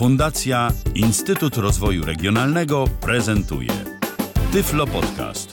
Fundacja Instytut Rozwoju Regionalnego prezentuje Tyflo Podcast.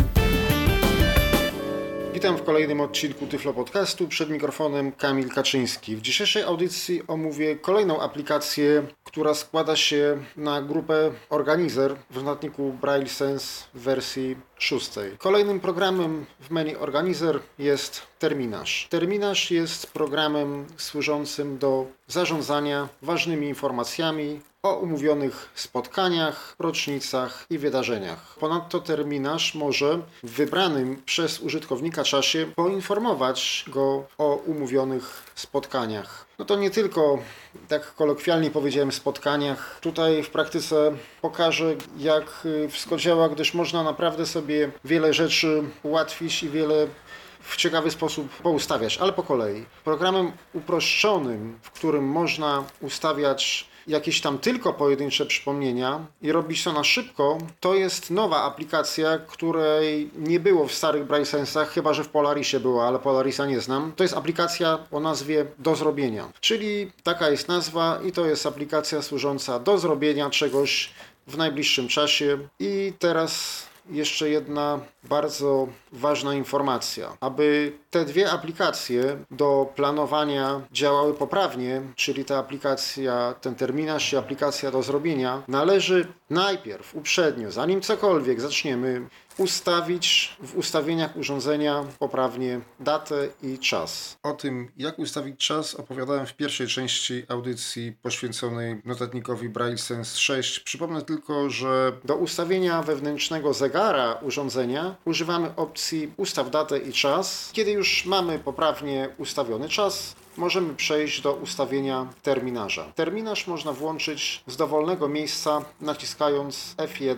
Witam w kolejnym odcinku Tyflo Podcastu. Przed mikrofonem Kamil Kaczyński. W dzisiejszej audycji omówię kolejną aplikację, która składa się na grupę Organizer w notatniku Braille Sense w wersji 6. Kolejnym programem w menu Organizer jest Terminarz. Terminarz jest programem służącym do zarządzania ważnymi informacjami o umówionych spotkaniach, rocznicach i wydarzeniach. Ponadto terminarz może w wybranym przez użytkownika czasie poinformować go o umówionych spotkaniach. No to nie tylko, tak kolokwialnie powiedziałem, spotkaniach. Tutaj w praktyce pokażę, jak wszystko działa, gdyż można naprawdę sobie wiele rzeczy ułatwić i wiele w ciekawy sposób poustawiać, ale po kolei. Programem uproszczonym, w którym można ustawiać jakieś tam tylko pojedyncze przypomnienia i robić to na szybko, to jest nowa aplikacja, której nie było w starych Braille Sense'ach, chyba że w Polarisie była, ale Polarisa nie znam. To jest aplikacja o nazwie Do zrobienia, czyli taka jest nazwa i to jest aplikacja służąca do zrobienia czegoś w najbliższym czasie. I teraz jeszcze jedna bardzo ważna informacja. Aby te dwie aplikacje do planowania działały poprawnie, czyli ta aplikacja, ten terminarz i aplikacja do zrobienia, należy najpierw uprzednio, zanim cokolwiek zaczniemy, ustawić w ustawieniach urządzenia poprawnie datę i czas. O tym, jak ustawić czas, opowiadałem w pierwszej części audycji poświęconej notatnikowi Braille Sense 6. Przypomnę tylko, że do ustawienia wewnętrznego zegara urządzenia używamy opcji Ustaw datę i czas. Kiedy już mamy poprawnie ustawiony czas, możemy przejść do ustawienia terminarza. Terminarz można włączyć z dowolnego miejsca, naciskając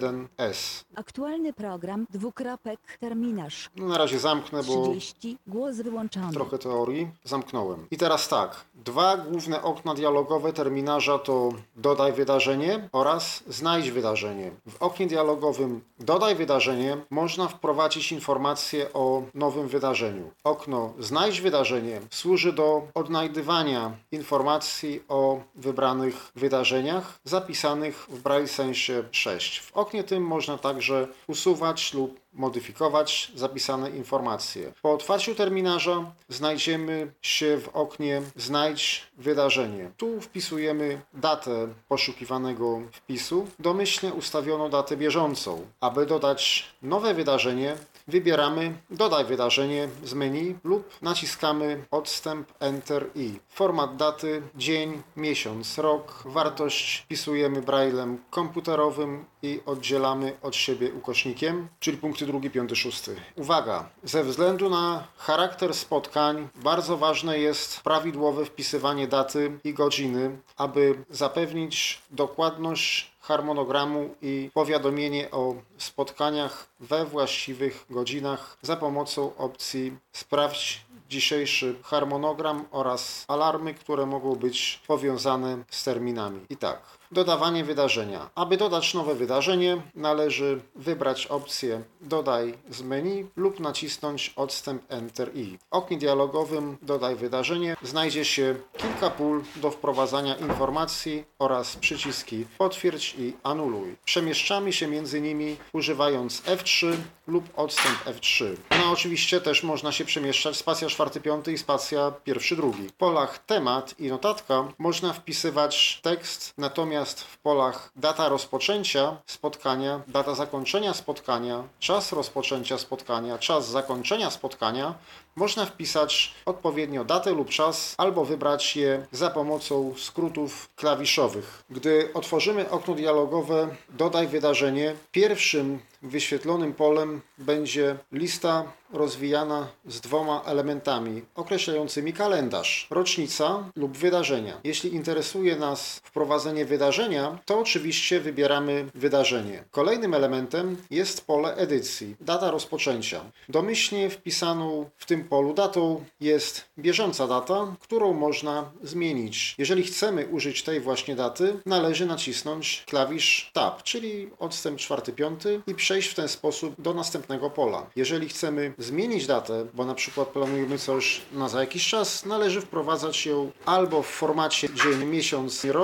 F1S. Aktualny program, terminarz. No na razie zamknę, bo 30, głos wyłączony. Trochę teorii. Zamknąłem. I teraz tak. Dwa główne okna dialogowe terminarza to Dodaj wydarzenie oraz Znajdź wydarzenie. W oknie dialogowym Dodaj wydarzenie można wprowadzić informację o nowym wydarzeniu. Okno Znajdź wydarzenie służy do odnajdywania informacji o wybranych wydarzeniach zapisanych w Braille Sense 6. W oknie tym można także usuwać lub modyfikować zapisane informacje. Po otwarciu terminarza znajdziemy się w oknie Znajdź wydarzenie. Tu wpisujemy datę poszukiwanego wpisu, domyślnie ustawioną datę bieżącą. Aby dodać nowe wydarzenie, wybieramy Dodaj wydarzenie z menu lub naciskamy odstęp Enter i. Format daty, dzień, miesiąc, rok. Wartość wpisujemy braillem komputerowym i oddzielamy od siebie ukośnikiem, czyli punkty 2, 5, 6. Uwaga! Ze względu na charakter spotkań bardzo ważne jest prawidłowe wpisywanie daty i godziny, aby zapewnić dokładność harmonogramu i powiadomienie o spotkaniach we właściwych godzinach za pomocą opcji Sprawdź dzisiejszy harmonogram oraz alarmy, które mogą być powiązane z terminami. I tak, dodawanie wydarzenia. Aby dodać nowe wydarzenie, należy wybrać opcję Dodaj z menu lub nacisnąć odstęp Enter i. W oknie dialogowym Dodaj wydarzenie znajdzie się kilka pól do wprowadzania informacji oraz przyciski Potwierdź i Anuluj. Przemieszczamy się między nimi używając F3 lub odstęp F3. No oczywiście też można się przemieszczać spacja 4, 5 i spacja 1, 2. W polach temat i notatka można wpisywać tekst, natomiast w polach data rozpoczęcia spotkania, data zakończenia spotkania, czas rozpoczęcia spotkania, czas zakończenia spotkania można wpisać odpowiednio datę lub czas albo wybrać je za pomocą skrótów klawiszowych. Gdy otworzymy okno dialogowe Dodaj wydarzenie, pierwszym wyświetlonym polem będzie lista rozwijana z dwoma elementami określającymi kalendarz, rocznica lub wydarzenia. Jeśli interesuje nas wprowadzenie wydarzenia, to oczywiście wybieramy wydarzenie. Kolejnym elementem jest pole edycji, data rozpoczęcia. Domyślnie wpisaną w tym polu datą jest bieżąca data, którą można zmienić. Jeżeli chcemy użyć tej właśnie daty, należy nacisnąć klawisz Tab, czyli odstęp 4, 5 i przejść w ten sposób do następnego pola. Jeżeli chcemy zmienić datę, bo na przykład planujemy coś na za jakiś czas, należy wprowadzać ją albo w formacie dzień, miesiąc i rok,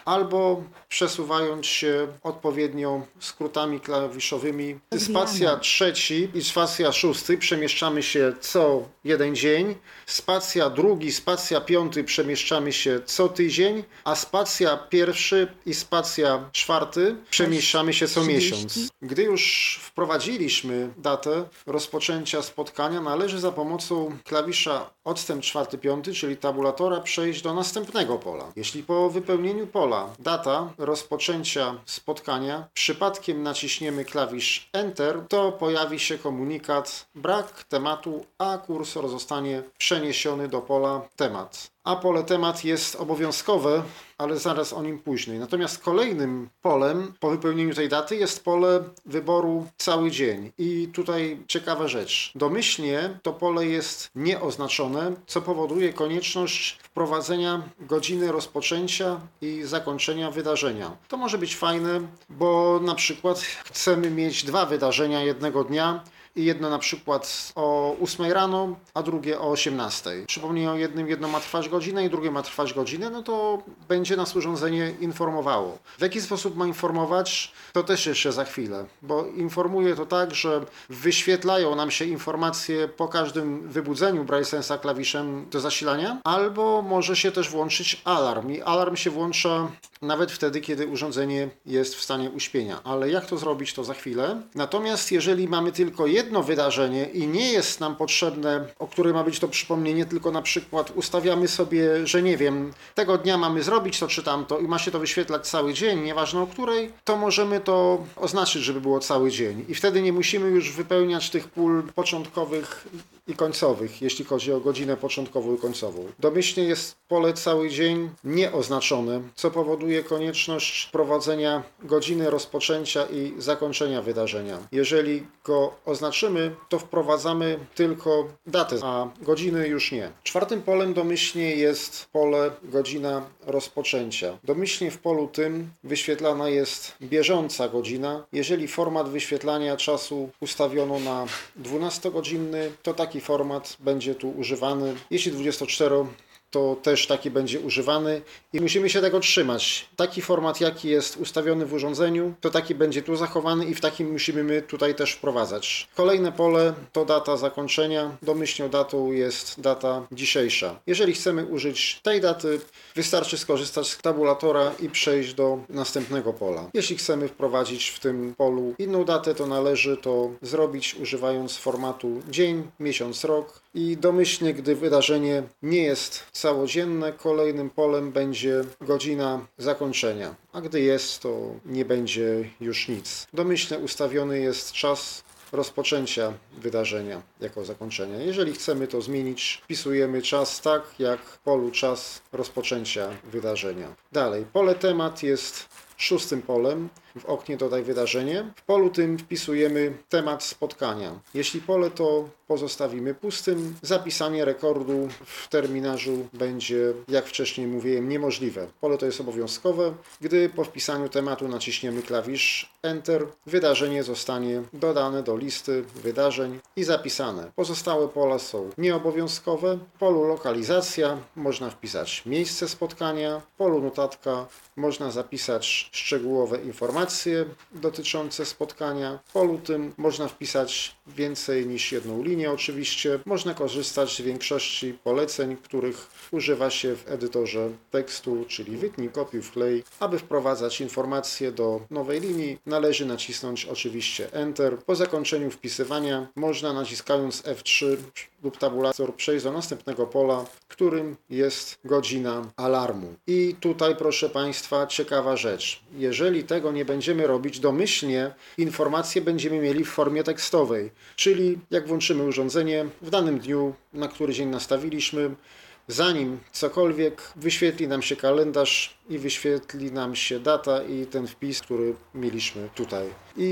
albo przesuwając się odpowiednio skrótami klawiszowymi. Spacja 3 i spacja 6 przemieszczamy się co jeden dzień, spacja 2, spacja 5 przemieszczamy się co tydzień, a spacja 1 i spacja 4 przemieszczamy się co miesiąc. Gdy już wprowadziliśmy datę rozpoczęcia spotkania, należy za pomocą klawisza odstęp 4-5, czyli tabulatora, przejść do następnego pola. Jeśli po wypełnieniu pola data rozpoczęcia spotkania przypadkiem naciśniemy klawisz Enter, to pojawi się komunikat brak tematu, a kursor zostanie przeniesiony do pola temat. A pole temat jest obowiązkowe, ale zaraz o nim później. Natomiast kolejnym polem po wypełnieniu tej daty jest pole wyboru cały dzień. I tutaj ciekawa rzecz. Domyślnie to pole jest nieoznaczone, co powoduje konieczność wprowadzenia godziny rozpoczęcia i zakończenia wydarzenia. To może być fajne, bo na przykład chcemy mieć 2 wydarzenia jednego dnia, i jedno na przykład o 8 rano, a drugie o 18. Przypomnij o jedno ma trwać godzinę i drugie ma trwać godzinę, no to będzie nas urządzenie informowało. W jaki sposób ma informować, to też jeszcze za chwilę, bo informuje to tak, że wyświetlają nam się informacje po każdym wybudzeniu Braillesensa klawiszem do zasilania, albo może się też włączyć alarm i alarm się włącza nawet wtedy, kiedy urządzenie jest w stanie uśpienia. Ale jak to zrobić, to za chwilę. Natomiast jeżeli mamy tylko jedno wydarzenie i nie jest nam potrzebne, o które ma być to przypomnienie, tylko na przykład ustawiamy sobie, że nie wiem, tego dnia mamy zrobić to czy tamto i ma się to wyświetlać cały dzień, nieważne o której, to możemy to oznaczyć, żeby było cały dzień. I wtedy nie musimy już wypełniać tych pól początkowych i końcowych, jeśli chodzi o godzinę początkową i końcową. Domyślnie jest pole cały dzień nieoznaczone, co powoduje konieczność wprowadzenia godziny rozpoczęcia i zakończenia wydarzenia. Jeżeli go oznaczymy, to wprowadzamy tylko datę, a godziny już nie. 4. polem domyślnie jest pole godzina rozpoczęcia. Domyślnie w polu tym wyświetlana jest bieżąca godzina. Jeżeli format wyświetlania czasu ustawiono na 12-godzinny, to taki format będzie tu używany. Jeśli 24, to też taki będzie używany i musimy się tego trzymać. Taki format, jaki jest ustawiony w urządzeniu, to taki będzie tu zachowany i w takim musimy my tutaj też wprowadzać. Kolejne pole to data zakończenia. Domyślną datą jest data dzisiejsza. Jeżeli chcemy użyć tej daty, wystarczy skorzystać z tabulatora i przejść do następnego pola. Jeśli chcemy wprowadzić w tym polu inną datę, to należy to zrobić używając formatu dzień, miesiąc, rok i domyślnie, gdy wydarzenie nie jest całodzienne, kolejnym polem będzie godzina zakończenia, a gdy jest, to nie będzie już nic. Domyślnie ustawiony jest czas rozpoczęcia wydarzenia jako zakończenia. Jeżeli chcemy to zmienić, wpisujemy czas tak, jak w polu czas rozpoczęcia wydarzenia. Dalej, pole temat jest 6. polem. W oknie dodaj wydarzenie. W polu tym wpisujemy temat spotkania. Jeśli pole to pozostawimy pustym, zapisanie rekordu w terminarzu będzie, jak wcześniej mówiłem, niemożliwe. Pole to jest obowiązkowe. Gdy po wpisaniu tematu naciśniemy klawisz Enter, wydarzenie zostanie dodane do listy wydarzeń i zapisane. Pozostałe pola są nieobowiązkowe. W polu lokalizacja można wpisać miejsce spotkania. W polu notatka można zapisać szczegółowe informacje dotyczące spotkania. W polu tym można wpisać więcej niż jedną linię oczywiście. Można korzystać z większości poleceń, których używa się w edytorze tekstu, czyli wytnij, kopiuj, wklej. Aby wprowadzać informacje do nowej linii, należy nacisnąć oczywiście Enter. Po zakończeniu wpisywania można naciskając F3 lub tabulator przejść do następnego pola, którym jest godzina alarmu. I tutaj, proszę Państwa, ciekawa rzecz. Jeżeli tego nie będziemy robić domyślnie, informacje będziemy mieli w formie tekstowej, czyli jak włączymy urządzenie w danym dniu, na który dzień nastawiliśmy, zanim cokolwiek wyświetli nam się kalendarz i wyświetli nam się data i ten wpis, który mieliśmy tutaj.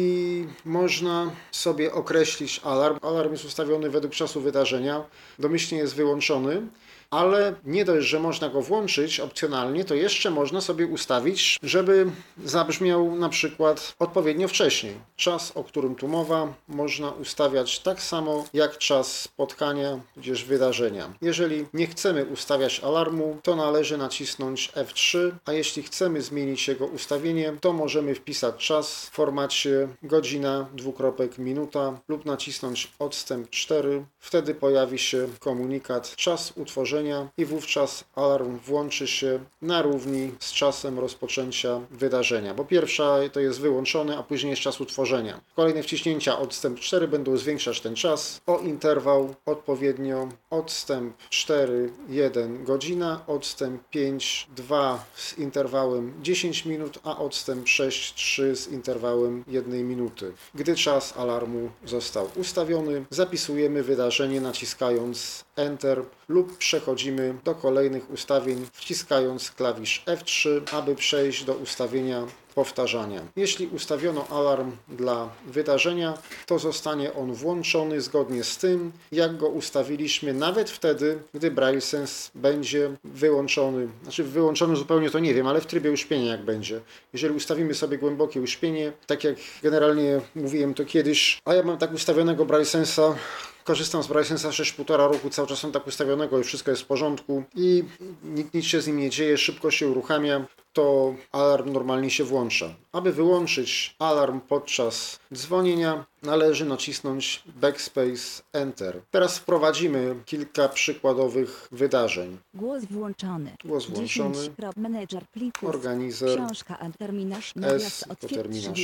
I można sobie określić alarm. Alarm jest ustawiony według czasu wydarzenia, domyślnie jest wyłączony. ale nie dość, że można go włączyć opcjonalnie, to jeszcze można sobie ustawić, żeby zabrzmiał na przykład odpowiednio wcześniej. Czas, o którym tu mowa, można ustawiać tak samo jak czas spotkania, tudzież wydarzenia. Jeżeli nie chcemy ustawiać alarmu, to należy nacisnąć F3, a jeśli chcemy zmienić jego ustawienie, to możemy wpisać czas w formacie godzina, minuta lub nacisnąć odstęp 4. Wtedy pojawi się komunikat czas utworzenia i wówczas alarm włączy się na równi z czasem rozpoczęcia wydarzenia, bo pierwsza to jest wyłączony, a później jest czas utworzenia. Kolejne wciśnięcia odstęp 4 będą zwiększać ten czas o interwał odpowiednio odstęp 4, 1 godzina, odstęp 5, 2 z interwałem 10 minut, a odstęp 6, 3 z interwałem 1 minuty. Gdy czas alarmu został ustawiony, zapisujemy wydarzenie naciskając Enter lub przechodzimy do kolejnych ustawień wciskając klawisz F3, aby przejść do ustawienia powtarzania. Jeśli ustawiono alarm dla wydarzenia, to zostanie on włączony zgodnie z tym, jak go ustawiliśmy, nawet wtedy, gdy BrailleSense będzie wyłączony. Znaczy wyłączony zupełnie to nie wiem, ale w trybie uśpienia jak będzie. Jeżeli ustawimy sobie głębokie uśpienie, tak jak generalnie mówiłem to kiedyś, a ja mam tak ustawionego BrailleSense'a, korzystam z BrailleSense'a 6,5 roku, cały czas mam tak ustawionego i wszystko jest w porządku i nic się z nim nie dzieje, szybko się uruchamia, to alarm normalnie się włącza. Aby wyłączyć alarm podczas dzwonienia, należy nacisnąć Backspace Enter. Teraz wprowadzimy kilka przykładowych wydarzeń. Głos włączony. Głos włączony. 10. Menedżer plików. Organizer. Książka terminarz. S Nawias to terminarz.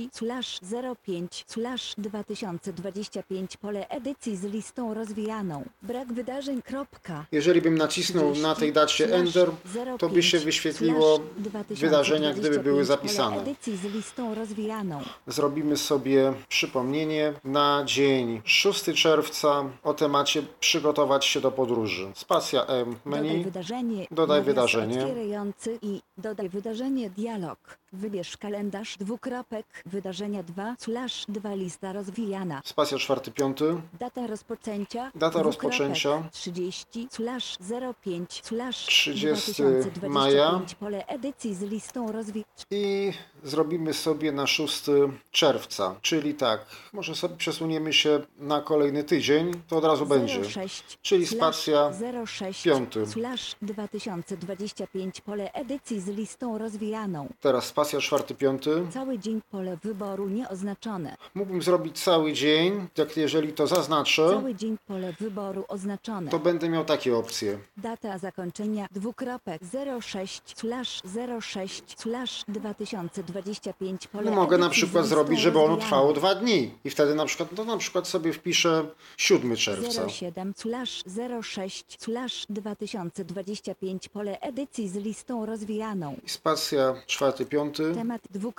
30/05/2025 pole edycji z listą rozwijaną. Brak wydarzeń. Jeżeli bym nacisnął na tej dacie Enter, to by się wyświetliło wydarzenia, gdyby były zapisane. Edycji z listą rozwijaną. Zrobimy sobie przypomnienie na dzień 6 czerwca o temacie przygotować się do podróży. Spacja M, menu, Dodaj wydarzenie. dodaj Nawias wydarzenie. otwierający i dodaj wydarzenie dialog. Wybierz kalendarz wydarzenia 2/2 lista rozwijana. Spacja 4-5, Data rozpoczęcia. Data rozpoczęcia. 30 maja. Pole edycji z listą I zrobimy sobie na 6 czerwca, czyli tak, może sobie przesuniemy się na kolejny tydzień, to od razu będzie. Czyli spacja 5/2025 pole edycji z listą rozwijaną. Teraz spacja 4-5. Cały dzień pole wyboru nieoznaczone. Mógłbym zrobić cały dzień, jak jeżeli to zaznaczę, Cały dzień pole wyboru oznaczone. to będę miał takie opcje. Data zakończenia 06/06/2025 pole Mogę na edycji z przykład listą zrobić, żeby ono rozwijaną. trwało 2 dni i wtedy na przykład, no na przykład sobie wpiszę 7 czerwca. 07/06/2025 pole edycji z listą rozwijaną. I spacja 4-5. Temat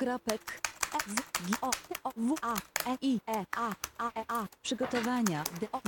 przygotowania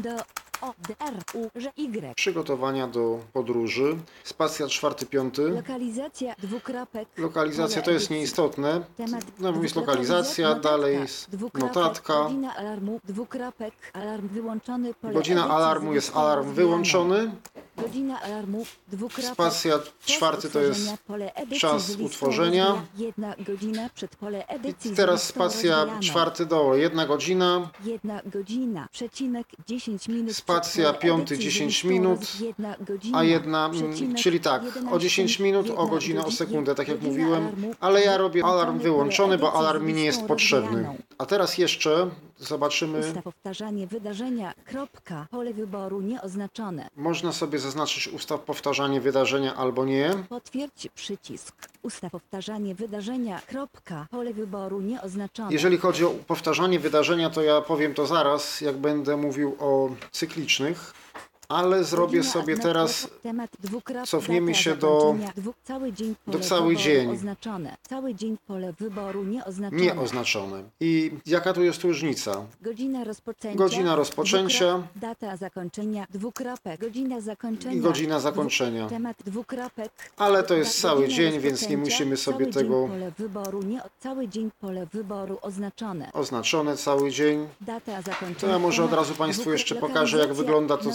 Y. Przygotowania do podróży. Spacja 4-5. Lokalizacja Lokalizacja to jest nieistotne. Temat No jest lokalizacja, dalej jest notatka. Godzina alarmu alarm wyłączony pole Godzina edycji alarmu z jest listą alarm rozwijaną. wyłączony. Godzina alarmu Spacja 4 to jest czas utworzenia. 1 godzina przed pole edycji I z teraz listą spacja rozwijaną. 4 dole, 1 godzina. 1 godzina, przecinek 10 minut. Spacja przed pole 5 edycji z 10 listą minut, jedna godzina, a jedna, przecinek czyli tak, o 11, 10 minut, o 1 godzinę, o godzina, sekundę, tak jak godzina mówiłem, alarmu, ale ja robię alarm pole wyłączony, bo edycji z alarm mi nie jest listą potrzebny. rozwijaną. A teraz jeszcze zobaczymy, Ustaw powtarzanie wydarzenia, pole wyboru nieoznaczone. można sobie zaznaczyć ustaw powtarzanie wydarzenia albo nie. Potwierdź przycisk. Ustaw powtarzanie wydarzenia, pole wyboru nieoznaczone. Jeżeli chodzi o powtarzanie wydarzenia, to ja powiem to zaraz, jak będę mówił o cyklicznych. Ale zrobię Godzina sobie na teraz, temat cofniemy data się do zakończenia cały dzień pole cały wyboru dzień. oznaczone. Cały dzień pole wyboru nieoznaczone. nieoznaczone. I jaka tu jest różnica? Godzina rozpoczęcia. Godzina rozpoczęcia. Data zakończenia. Godzina zakończenia. I godzina zakończenia. Temat Ale to jest cały Godzina dzień, więc nie rozpoczęcia, musimy sobie cały tego Dzień pole wyboru, cały dzień pole wyboru oznaczone. oznaczone cały dzień. Data zakończenia. To ja może od temat razu Państwu jeszcze pokażę, jak wygląda to notatka, cyklicznie.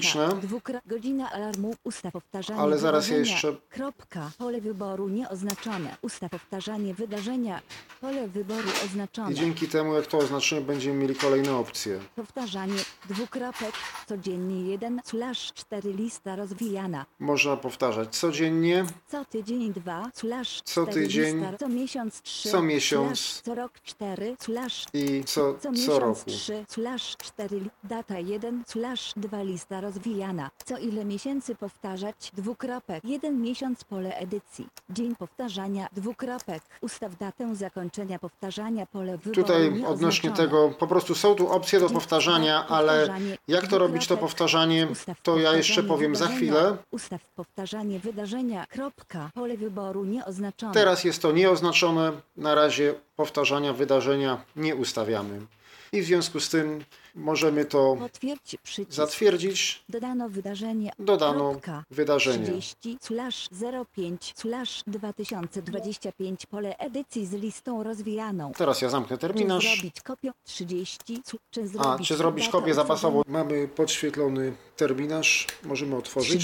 techniczne. Godzina alarmu, ustaw powtarzanie Ale zaraz ja wydarzenia. jeszcze... Kropka, pole wyboru nieoznaczone. Ustaw powtarzanie wydarzenia. Pole wyboru oznaczone. I dzięki temu, jak to oznaczymy, będziemy mieli kolejne opcje. Powtarzanie, dwukropek, codziennie 1/4 lista rozwijana. Można powtarzać codziennie, Co tydzień 2/4 Co tydzień, lista, co miesiąc 3, co miesiąc co rok 4, i co miesiąc roku. 3/4 data 1/2 lista rozwijana. Co ile miesięcy powtarzać, dwukropek, 1 miesiąc pole edycji. Dzień powtarzania, dwukropek. Ustaw datę zakończenia powtarzania, pole wyboru Tutaj nieoznaczone. odnośnie tego, po prostu są tu opcje do powtarzania, ale jak to robić to powtarzanie, to ja jeszcze powiem za chwilę. Ustaw powtarzanie wydarzenia, kropka, pole wyboru nieoznaczone. Teraz jest to nieoznaczone, na razie powtarzania wydarzenia nie ustawiamy. I w związku z tym możemy to Potwierdź przycisk. zatwierdzić. Dodano wydarzenie. Dodano Kropka. wydarzenie. 30/05/2025 pole edycji z listą rozwijaną. Teraz ja zamknę Czy terminarz. zrobić kopię? 30. Czy zrobić data kopię zapasową? Mamy podświetlony terminarz. Możemy otworzyć.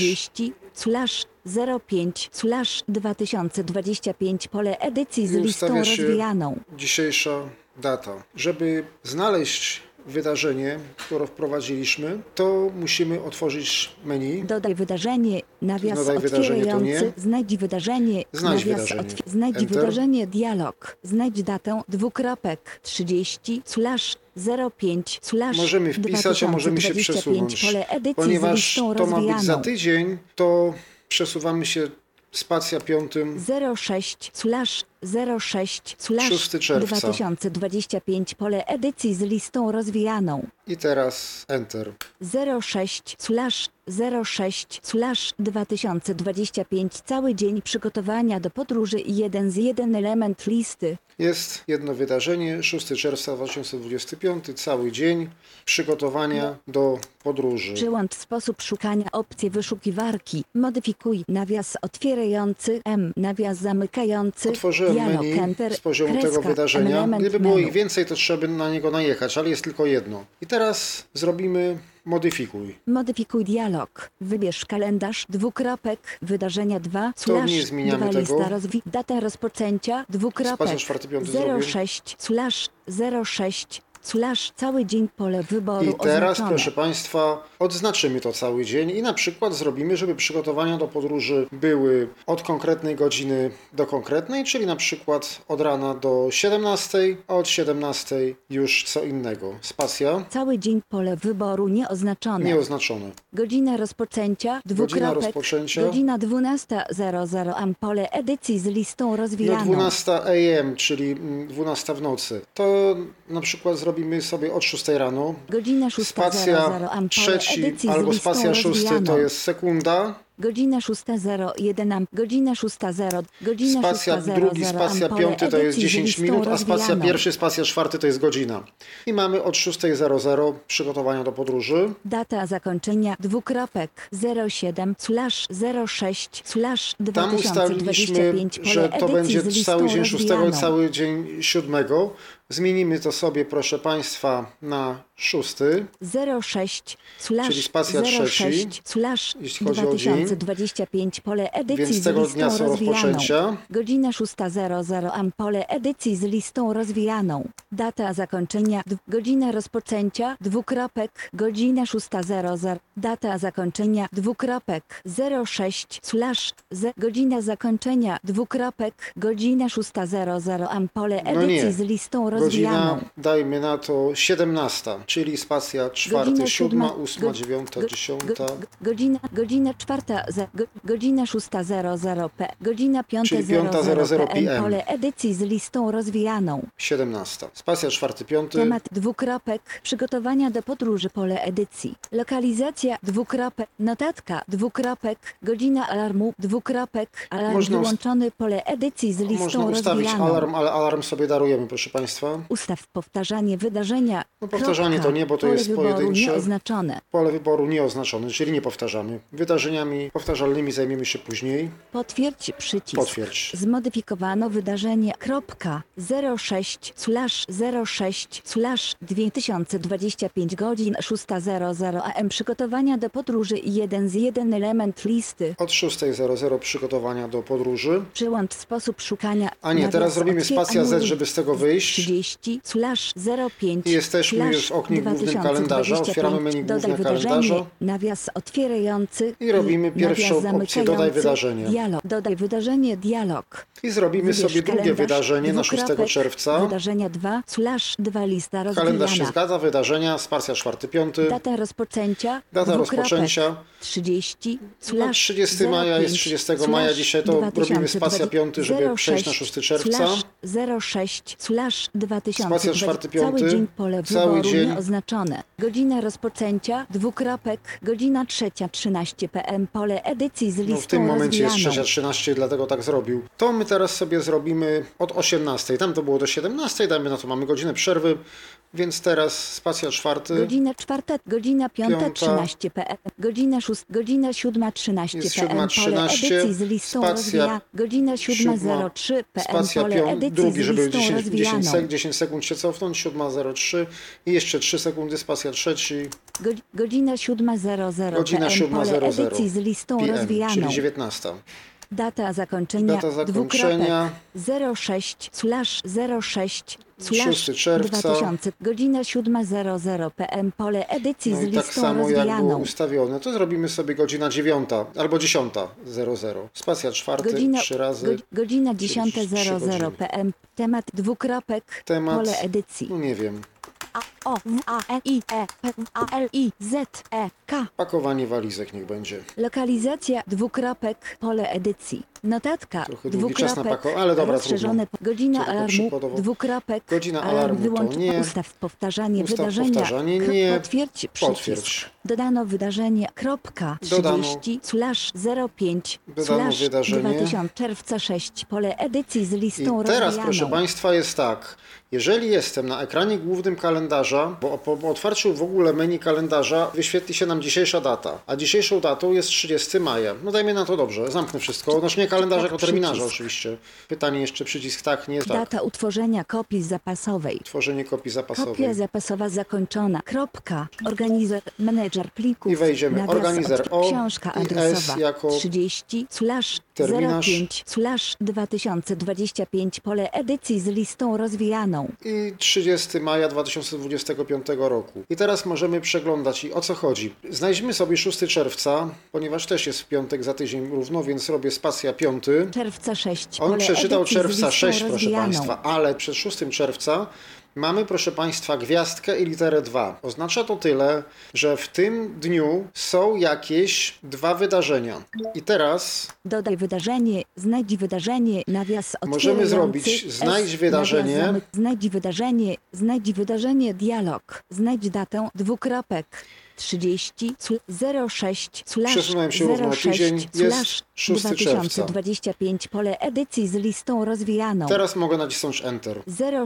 30/05/2025 pole edycji z I listą ustawia się rozwijaną. dzisiejsza data. Żeby znaleźć wydarzenie, które wprowadziliśmy, to musimy otworzyć menu. Dodaj wydarzenie, nawias Dodaj wydarzenie, to nie. otwierający, znajdź wydarzenie, Znajdź nawias wydarzenie. znajdź Enter. wydarzenie, dialog, znajdź datę, dwukropek, 30/05 Możemy wpisać, a możemy się 2025 przesunąć. pole edycji z Ponieważ listą to ma być za rozwijaną. tydzień, to przesuwamy się spacja 5. 6 czerwca. 2025 pole edycji z listą rozwijaną. I teraz Enter. 06/2025 cały dzień przygotowania do podróży i jeden element listy. Jest jedno wydarzenie, 6 czerwca 2025, cały dzień przygotowania do podróży. Przyłącz sposób szukania opcję wyszukiwarki. Modyfikuj nawias otwierający nawias zamykający. Otworzyłem dialog, menu enter, z poziomu kreska, tego wydarzenia. element Gdyby było menu. ich więcej, to trzeba by na niego najechać, ale jest tylko jedno. I teraz zrobimy modyfikuj. Modyfikuj dialog. Wybierz kalendarz, dwukropek, wydarzenia 2, To nie zmieniamy tego. lista data rozpoczęcia, dwukropek, Spacer 4-5 zrobię. 06/06 cały dzień pole wyboru I teraz, oznaczone. proszę Państwa, odznaczymy to cały dzień i na przykład zrobimy, żeby przygotowania do podróży były od konkretnej godziny do konkretnej, czyli na przykład od rana do 17, a od 17 już co innego. Spacja Cały dzień pole wyboru nieoznaczone. nieoznaczone. Godzina rozpoczęcia, dwukropek, rozpoczęcia. godzina 12:00 pole edycji z listą No rozwijaną. 12 AM, czyli 12 w nocy. To na przykład zrobimy sobie od 6 rano. Godzina 6:00 Spacja pole trzeci edycji z albo listą spacja 6 rozwijaną. to jest sekunda. Godzina 6:01 godzina 6:00 godzina Spacja 6:00 drugi, spacja pole 5 to jest edycji z 10 listą minut, a spacja rozwijaną. pierwszy, spacja 4 to jest godzina. I mamy od 6:00 przygotowania do podróży. Data zakończenia dwukropek 07/06/2025 Tam ustaliliśmy, że to będzie cały dzień 6 i cały dzień 7. Zmienimy to sobie, proszę Państwa, na 6. 06 Czyli spacja trzeci, jeśli chodzi o dzień. 2025 pole edycji Więc z tego listą dnia są rozwijaną. rozpoczęcia. Godzina 6:00 pole edycji z listą rozwijaną. Data zakończenia godzina rozpoczęcia dwukropek godzina 6:00 data zakończenia dwukropek 06 godzina zakończenia dwukropek godzina 6:00 pole No edycji nie. z listą rozwijaną. Godzina, dajmy na to 17, czyli spacja 4, Godzina 7, siódma, 8, 9, 10. Godzina 4, godzina 6:00 p. Godzina 5:00 Czyli 5:00 PM. pole edycji z listą rozwijaną. 17. Spacja 4, 5. Temat dwukropek. Przygotowania do podróży pole edycji. Lokalizacja dwukropek. Notatka dwukropek. Godzina alarmu dwukropek. Alarm Można wyłączony pole edycji z listą Można ustawić rozwijaną. alarm, ale alarm sobie darujemy, proszę Państwa. państwa. Ustaw powtarzanie wydarzenia. No powtarzanie to nie, bo to Pole jest wyboru pojedyncze. nieoznaczone. Pole wyboru nieoznaczone, czyli nie powtarzamy. Wydarzeniami powtarzalnymi zajmiemy się później. Potwierdź przycisk. Potwierdź. Zmodyfikowano wydarzenie. 06/2025 godzin 6:00 am. Przygotowania do podróży 1 z 1 element listy. Od 6:00 przygotowania do podróży. Przyłącz sposób szukania. A nie, teraz zrobimy spacja Z, anuluj. żeby z tego wyjść. 30/05. I jesteśmy już w oknie głównym kalendarza. Otwieramy menu Dodaj główne wydarzenie. kalendarza. Nawias otwierający. I robimy pierwszą nawias opcję Dodaj zamykający. wydarzenie. Dialog. Dodaj wydarzenie. Dialog. I zrobimy Wybierz sobie drugie kalendarz, wydarzenie na 6 dwukropek, czerwca. Wydarzenia 2/2 lista Kalendarz się rozwijana. zgadza, wydarzenia, spacja 4-5. Data rozpoczęcia. Data dwukropek, rozpoczęcia. 30 No, 30 maja jest 30 maja, dzisiaj to robimy spacja 5, żeby przejść na 6 czerwca. 06/2020. Spacja 4-5. Cały dzień pole Cały wyboru dzień. nieoznaczone. Godzina rozpoczęcia, dwukropek, godzina 3:13 p.m. Pole edycji z listą No w tym momencie jest rozwijaną. 3:13, dlatego tak zrobił. To my teraz sobie zrobimy od 18. Tam to było do 17, dajmy na to, mamy godzinę przerwy, więc teraz spacja 4. Godzina 4, godzina 5:13 p.m. Godzina 6, godzina 7:13 Jest p.m. 7:13, Pole edycji z listą spacja rozwijaną. Godzina 7:03 p.m. Spacja Pole 5, edycji drugi, z żeby listą 10 sekund się cofnąć, 7:03 i jeszcze 3 sekundy, spacja 3. Godzina 7:00 Godzina p.m. Pole 7:00 edycji z listą PM, rozwijaną. czyli 19. Data zakończenia. Data zakończenia. 06/06/2000 godzina 7:00 p.m. Pole edycji No z i tak listą samo jak było rozwijaną. ustawione, to zrobimy sobie godzina 9 albo 10:00. Spacja 4, Godzina, 3 razy. godzina czyli 10:00 godziny. p.m. Temat dwukropek. Temat, Pole edycji. no nie wiem, A O W A N I E P A L I Z E K. pakowanie walizek niech będzie. Lokalizacja dwukropek. Pole edycji. Notatka. Trochę długi czas na ale dobra, rozszerzone. Godzina Co to alarmu. przykładowo? Dwukropek. Godzina Alarm alarmu to wyłącz. nie. Ustaw powtarzanie Ustaw wydarzenia. powtarzanie nie. Potwierdź przycisk. Potwierdź. Dodano wydarzenie. Kropka. Dodano. 30/05 Dodano wydarzenie. 2000 czerwca 6. Pole edycji z I listą teraz, rozwijaną. proszę Państwa, jest tak. Jeżeli jestem na ekranie głównym kalendarza, bo po otwarciu w ogóle menu kalendarza wyświetli się nam dzisiejsza data, a dzisiejszą datą jest 30 maja. No dajmy na to dobrze, zamknę wszystko. Znaczy nie kalendarza, Tak, jako terminarza przycisk. oczywiście. Pytanie jeszcze przycisk tak, nie tak. Data utworzenia kopii zapasowej. Tworzenie kopii zapasowej. Kopia zapasowa zakończona. Kropka. Organizer. Menedżer plików. I wejdziemy. Nawias Organizer od- O Książka i S adresowa. jako 30/05/2025. Pole edycji z listą rozwijaną. i 30 maja 2025 roku. I teraz możemy przeglądać i o co chodzi. Znajdźmy sobie 6 czerwca, ponieważ też jest w piątek za tydzień równo, więc robię spacja 5. Czerwca 6. On Pole przeczytał edycji z czerwca listą 6, proszę rozwijaną. Państwa, ale przed 6 czerwca mamy, proszę Państwa, gwiazdkę i literę 2. Oznacza to tyle, że w tym dniu są jakieś 2 wydarzenia. I teraz Dodaj wydarzenie, znajdź wydarzenie, nawias otwierający. Możemy zrobić znajdź wydarzenie. Nawias znajdź wydarzenie, dialog. Znajdź datę, dwukropek. 30/06 Przesunąłem się równo o tydzień. Jest 6 czerwca. 2025. Pole edycji z listą rozwijaną. Teraz mogę nacisnąć Enter.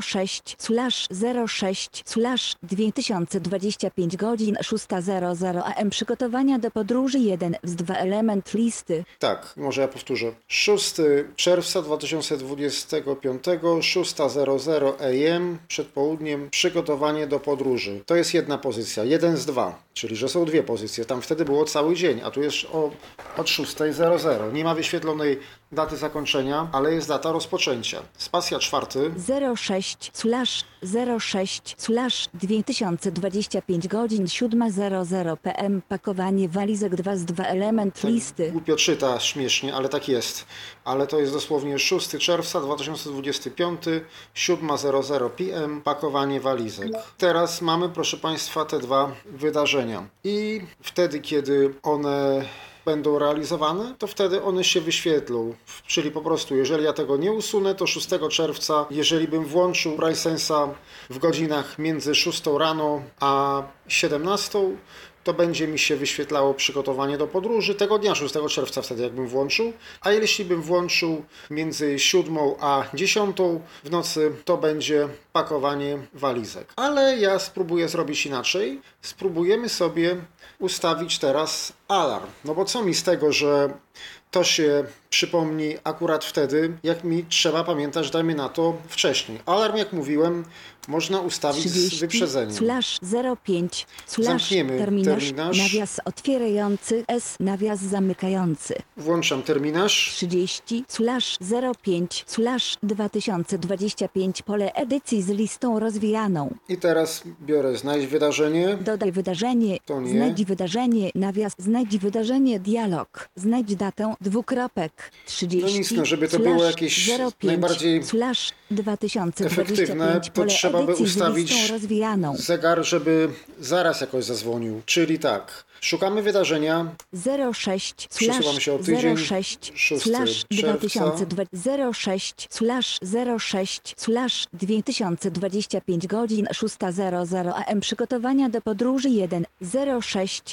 06/06/2025 godzin 6:00 am. Przygotowania do podróży 1 z 2 element listy. Tak, może ja powtórzę. 6 czerwca 2025, 6:00 am, przed południem, przygotowanie do podróży. To jest jedna pozycja, 1 z 2, czyli że są 2 pozycje. Tam wtedy było cały dzień, a tu jest od 6:00. Nie ma wyświetlonej daty zakończenia, ale jest data rozpoczęcia. Spacja 4. 06/06/2025 godzin 7:00 p.m. Pakowanie walizek 2 z 2 element listy. Głupio czyta, śmiesznie, ale tak jest. Ale to jest dosłownie 6 czerwca 2025, 7:00 p.m. pakowanie walizek. Teraz mamy, proszę Państwa, te 2 wydarzenia. I wtedy, kiedy one będą realizowane, to wtedy one się wyświetlą. Czyli po prostu, jeżeli ja tego nie usunę, to 6 czerwca, jeżeli bym włączył BrailleSense'a w godzinach między 6 rano a 17, to będzie mi się wyświetlało przygotowanie do podróży tego dnia, 6 czerwca wtedy jakbym włączył, a jeśli bym włączył między 7 a 10 w nocy, to będzie pakowanie walizek. Ale ja spróbuję zrobić inaczej. Spróbujemy sobie ustawić teraz alarm. No bo co mi z tego, że to się przypomni akurat wtedy, jak mi trzeba pamiętać, dajmy na to wcześniej. Alarm, jak mówiłem, można ustawić z wyprzedzeniem. /05 Zamkniemy terminarz. Nawias otwierający S nawias zamykający. Włączam terminarz. 30/05/2025 pole edycji z listą rozwijaną. I teraz biorę znajdź wydarzenie. Dodaj wydarzenie. To nie. Znajdź wydarzenie. Nawias. Znajdź wydarzenie. Dialog. Znajdź datę. Dwukropek. 30. No nic, no żeby to było jakieś najbardziej /2025 to pole trzeba by edycji ustawić z listą rozwijaną. zegar, żeby zaraz jakoś zadzwonił. Czyli tak, szukamy wydarzenia. 06 Przesuwam się o tydzień. 06 6 2020 06 2025 godzin 6:00 am przygotowania do podróży 1 06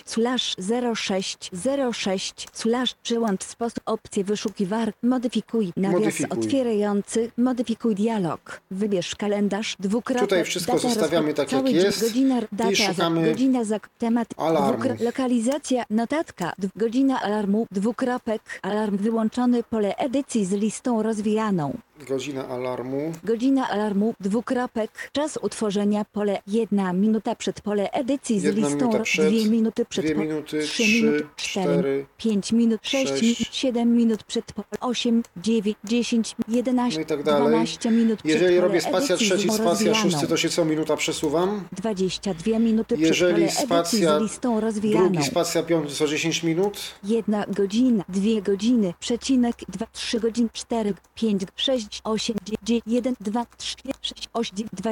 przyłącz sposób opcję wyszukiwarki modyfikuj nawias Modyfikuj. otwierający modyfikuj dialog wybierz kalendarz dwukropek Tutaj wszystko data zostawiamy tak, jak cały dzień, jest. godzina, I data, szukamy godzina temat alarmu. lokalizacja notatka godzina alarmu dwukropek alarm wyłączony pole edycji z listą rozwijaną. Godzina alarmu. Godzina alarmu dwukropek czas utworzenia pole 1 minuta przed pole edycji z 1 listą minuta przed, 2 minuty przed 2 pole minuty, 3 3, minuty 4 4, 5 minut 6 6, 7 minut przed pole 8 9 10 11 no i tak dalej. 12 minut przed Jeżeli pole robię spacja edycji z trzeci, spacja rozwijaną. szósty, to się co minuta przesuwam. 22 minuty Jeżeli przed pole edycji spacja z listą rozwijaną. drugi, spacja piąty, co 10 minut. 1 godzina, 2 godziny, przecinek, 2, 3 godziny, 4, 5, 6, 8, 9, 1, 2, 3, 6, 8, 2,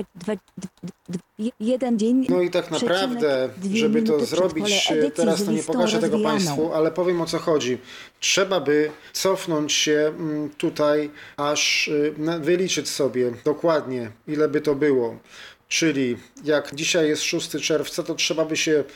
1 dzień. No i tak naprawdę, żeby to zrobić, teraz to nie pokażę tego Państwu, ale powiem o co chodzi. Trzeba by cofnąć się tutaj, aż wyliczyć sobie dokładnie, ile by to było. Czyli jak dzisiaj jest 6 czerwca, to trzeba by się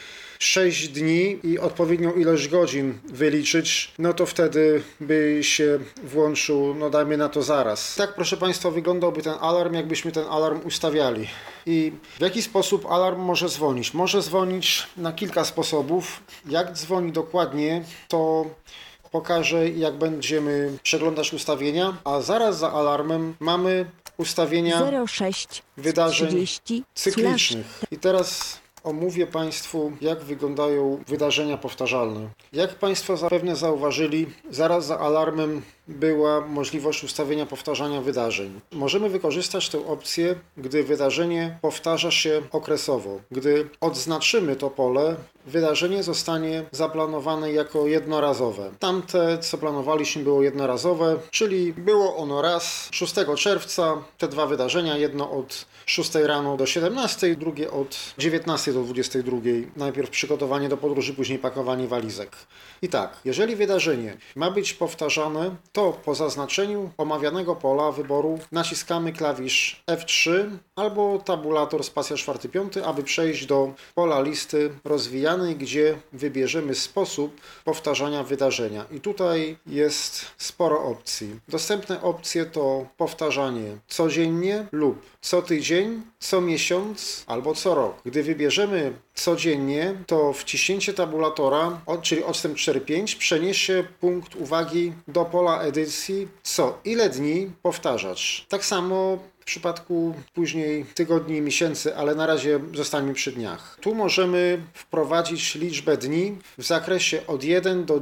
6 dni i odpowiednią ilość godzin wyliczyć, no to wtedy by się włączył, no dajmy na to zaraz. Tak, proszę Państwa, wyglądałby ten alarm, jakbyśmy ten alarm ustawiali. I w jaki sposób alarm może dzwonić? Może dzwonić na kilka sposobów. Jak dzwoni dokładnie, to pokażę, jak będziemy przeglądać ustawienia, a zaraz za alarmem mamy ustawienia 06 wydarzeń 30 cyklicznych. I teraz omówię Państwu, jak wyglądają wydarzenia powtarzalne. Jak Państwo zapewne zauważyli, zaraz za alarmem była możliwość ustawienia powtarzania wydarzeń. Możemy wykorzystać tę opcję, gdy wydarzenie powtarza się okresowo. Gdy odznaczymy to pole, wydarzenie zostanie zaplanowane jako jednorazowe. Tamte, co planowaliśmy, było jednorazowe, czyli było ono raz 6 czerwca, te dwa wydarzenia, jedno od 6 rano do 17, drugie od 19 do 22. Najpierw przygotowanie do podróży, później pakowanie walizek. I tak, jeżeli wydarzenie ma być powtarzane, to po zaznaczeniu omawianego pola wyboru naciskamy klawisz F3 albo tabulator spacja 4-5, aby przejść do pola listy rozwijanej, gdzie wybierzemy sposób powtarzania wydarzenia. I tutaj jest sporo opcji. Dostępne opcje to powtarzanie codziennie lub co tydzień, co miesiąc albo co rok. Gdy wybierzemy codziennie, to wciśnięcie tabulatora, czyli odstęp 4.5, przeniesie punkt uwagi do pola edycji, co ile dni powtarzać. Tak samo w przypadku później tygodni i miesięcy, ale na razie zostańmy przy dniach. Tu możemy wprowadzić liczbę dni w zakresie od 1 do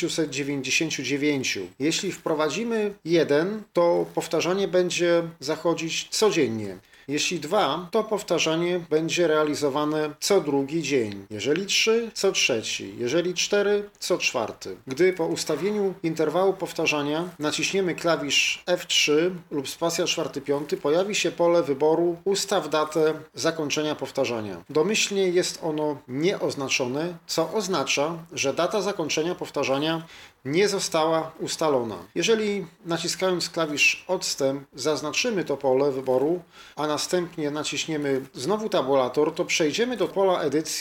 999. Jeśli wprowadzimy 1, to powtarzanie będzie zachodzić codziennie. Jeśli 2, to powtarzanie będzie realizowane co drugi dzień. Jeżeli 3, co trzeci. Jeżeli 4, co czwarty. Gdy po ustawieniu interwału powtarzania naciśniemy klawisz F3 lub spacja 4-5, pojawi się pole wyboru Ustaw datę zakończenia powtarzania. Domyślnie jest ono nieoznaczone, co oznacza, że data zakończenia powtarzania nie została ustalona. Jeżeli naciskając klawisz odstęp zaznaczymy to pole wyboru, a następnie naciśniemy znowu tabulator, to przejdziemy do pola edycji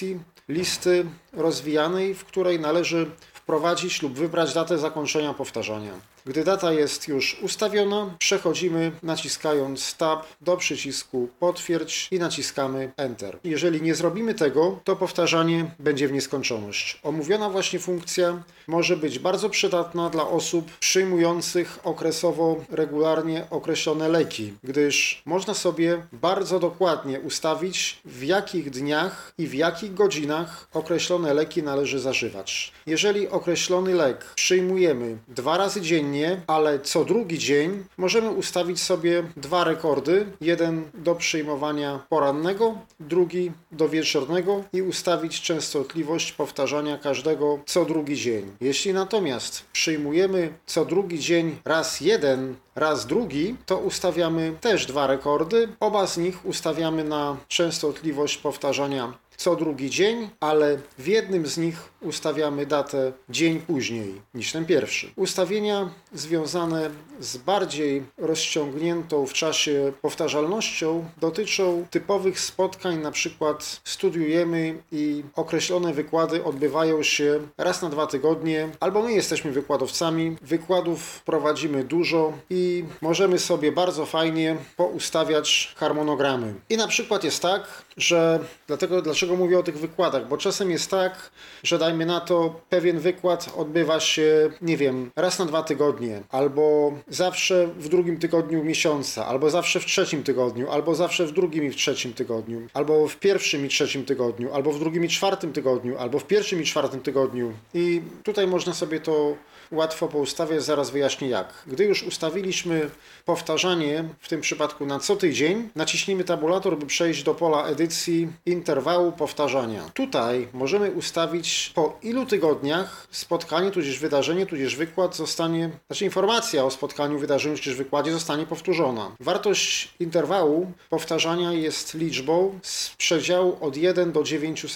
listy rozwijanej, w której należy wprowadzić lub wybrać datę zakończenia powtarzania. Gdy data jest już ustawiona, przechodzimy naciskając Tab do przycisku Potwierdź i naciskamy Enter. Jeżeli nie zrobimy tego, to powtarzanie będzie w nieskończoność. Omówiona właśnie funkcja może być bardzo przydatna dla osób przyjmujących okresowo regularnie określone leki, gdyż można sobie bardzo dokładnie ustawić, w jakich dniach i w jakich godzinach określone leki należy zażywać. Jeżeli określony lek przyjmujemy 2 razy dziennie, ale co drugi dzień, możemy ustawić sobie 2 rekordy. Jeden do przyjmowania porannego, drugi do wieczornego i ustawić częstotliwość powtarzania każdego co drugi dzień. Jeśli natomiast przyjmujemy co drugi dzień raz jeden, raz drugi, to ustawiamy też 2 rekordy. Oba z nich ustawiamy na częstotliwość powtarzania co drugi dzień, ale w jednym z nich ustawiamy datę dzień później niż ten pierwszy. Ustawienia związane z bardziej rozciągniętą w czasie powtarzalnością dotyczą typowych spotkań, na przykład studiujemy i określone wykłady odbywają się raz na 2 tygodnie, albo my jesteśmy wykładowcami, wykładów prowadzimy dużo i możemy sobie bardzo fajnie poustawiać harmonogramy. I na przykład jest tak, że dlaczego mówię o tych wykładach, bo czasem jest tak, że dajmy na to, pewien wykład odbywa się, nie wiem, raz na 2 tygodnie, albo zawsze w drugim tygodniu miesiąca, albo zawsze w trzecim tygodniu, albo zawsze w drugim i w trzecim tygodniu, albo w pierwszym i trzecim tygodniu, albo w drugim i czwartym tygodniu, albo w pierwszym i czwartym tygodniu. I tutaj można sobie to łatwo poustawiać, zaraz wyjaśnię jak. Gdy już ustawiliśmy powtarzanie, w tym przypadku na co tydzień, naciśnijmy tabulator, by przejść do pola edycji interwału powtarzania. Tutaj możemy ustawić, po ilu tygodniach spotkanie, tudzież wydarzenie, tudzież wykład zostanie, informacja o spotkaniu, wydarzeniu, tudzież wykładzie zostanie powtórzona. Wartość interwału powtarzania jest liczbą z przedziału od 1 do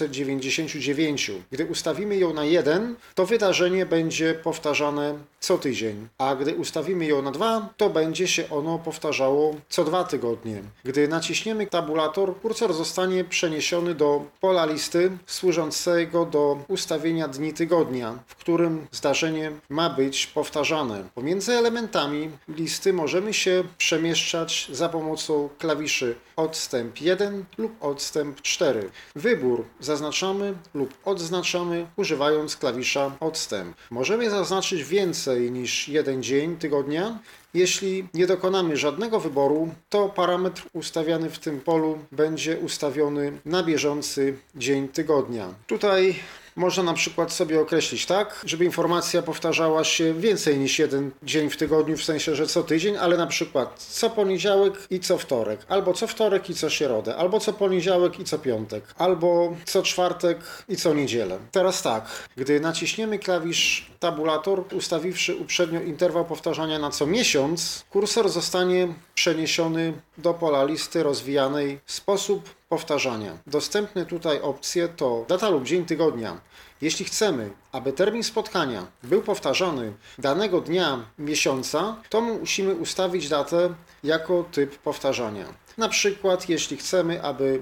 999. Gdy ustawimy ją na 1, to wydarzenie będzie powtarzane co tydzień, a gdy ustawimy ją na 2, to będzie się ono powtarzało co 2 tygodnie. Gdy naciśniemy tabulator, kursor zostanie przeniesiony do pola listy służącego do ustawienia dni tygodnia, w którym zdarzenie ma być powtarzane. Pomiędzy elementami listy możemy się przemieszczać za pomocą klawiszy odstęp 1 lub odstęp 4. Wybór zaznaczamy lub odznaczamy używając klawisza odstęp. Możemy zaznaczyć więcej niż jeden dzień tygodnia. Jeśli nie dokonamy żadnego wyboru, to parametr ustawiany w tym polu będzie ustawiony na bieżący dzień tygodnia. Tutaj można na przykład sobie określić tak, żeby informacja powtarzała się więcej niż jeden dzień w tygodniu, w sensie, że co tydzień, ale na przykład co poniedziałek i co wtorek, albo co wtorek i co środę, albo co poniedziałek i co piątek, albo co czwartek i co niedzielę. Teraz tak, gdy naciśniemy klawisz tabulator, ustawiwszy uprzednio interwał powtarzania na co miesiąc, kursor zostanie przeniesiony do pola listy rozwijanej sposób powtarzania. Dostępne tutaj opcje to data lub dzień tygodnia. Jeśli chcemy, aby termin spotkania był powtarzany danego dnia miesiąca, to musimy ustawić datę jako typ powtarzania. Na przykład, jeśli chcemy, aby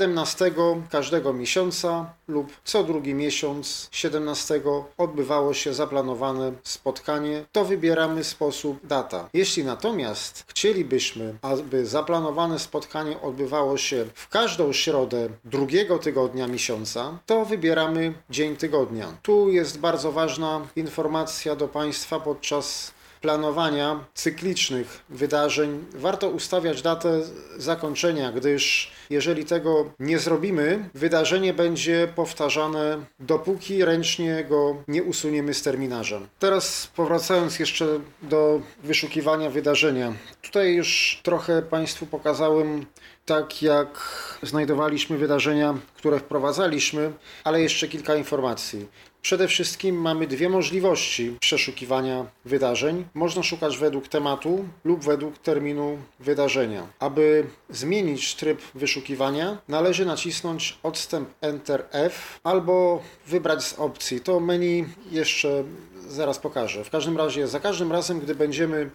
17 każdego miesiąca lub co drugi miesiąc 17 odbywało się zaplanowane spotkanie, to wybieramy sposób data. Jeśli natomiast chcielibyśmy, aby zaplanowane spotkanie odbywało się w każdą środę drugiego tygodnia miesiąca, to wybieramy dzień tygodnia. Tu jest bardzo ważna informacja do Państwa podczas planowania cyklicznych wydarzeń. Warto ustawiać datę zakończenia, gdyż jeżeli tego nie zrobimy, wydarzenie będzie powtarzane, dopóki ręcznie go nie usuniemy z terminarza. Teraz powracając jeszcze do wyszukiwania wydarzenia. Tutaj już trochę Państwu pokazałem, tak jak znajdowaliśmy wydarzenia, które wprowadzaliśmy, ale jeszcze kilka informacji. Przede wszystkim mamy 2 możliwości przeszukiwania wydarzeń. Można szukać według tematu lub według terminu wydarzenia. Aby zmienić tryb wyszukiwania, należy nacisnąć odstęp Enter F albo wybrać z opcji. To menu jeszcze zaraz pokażę. W każdym razie, za każdym razem, gdy będziemy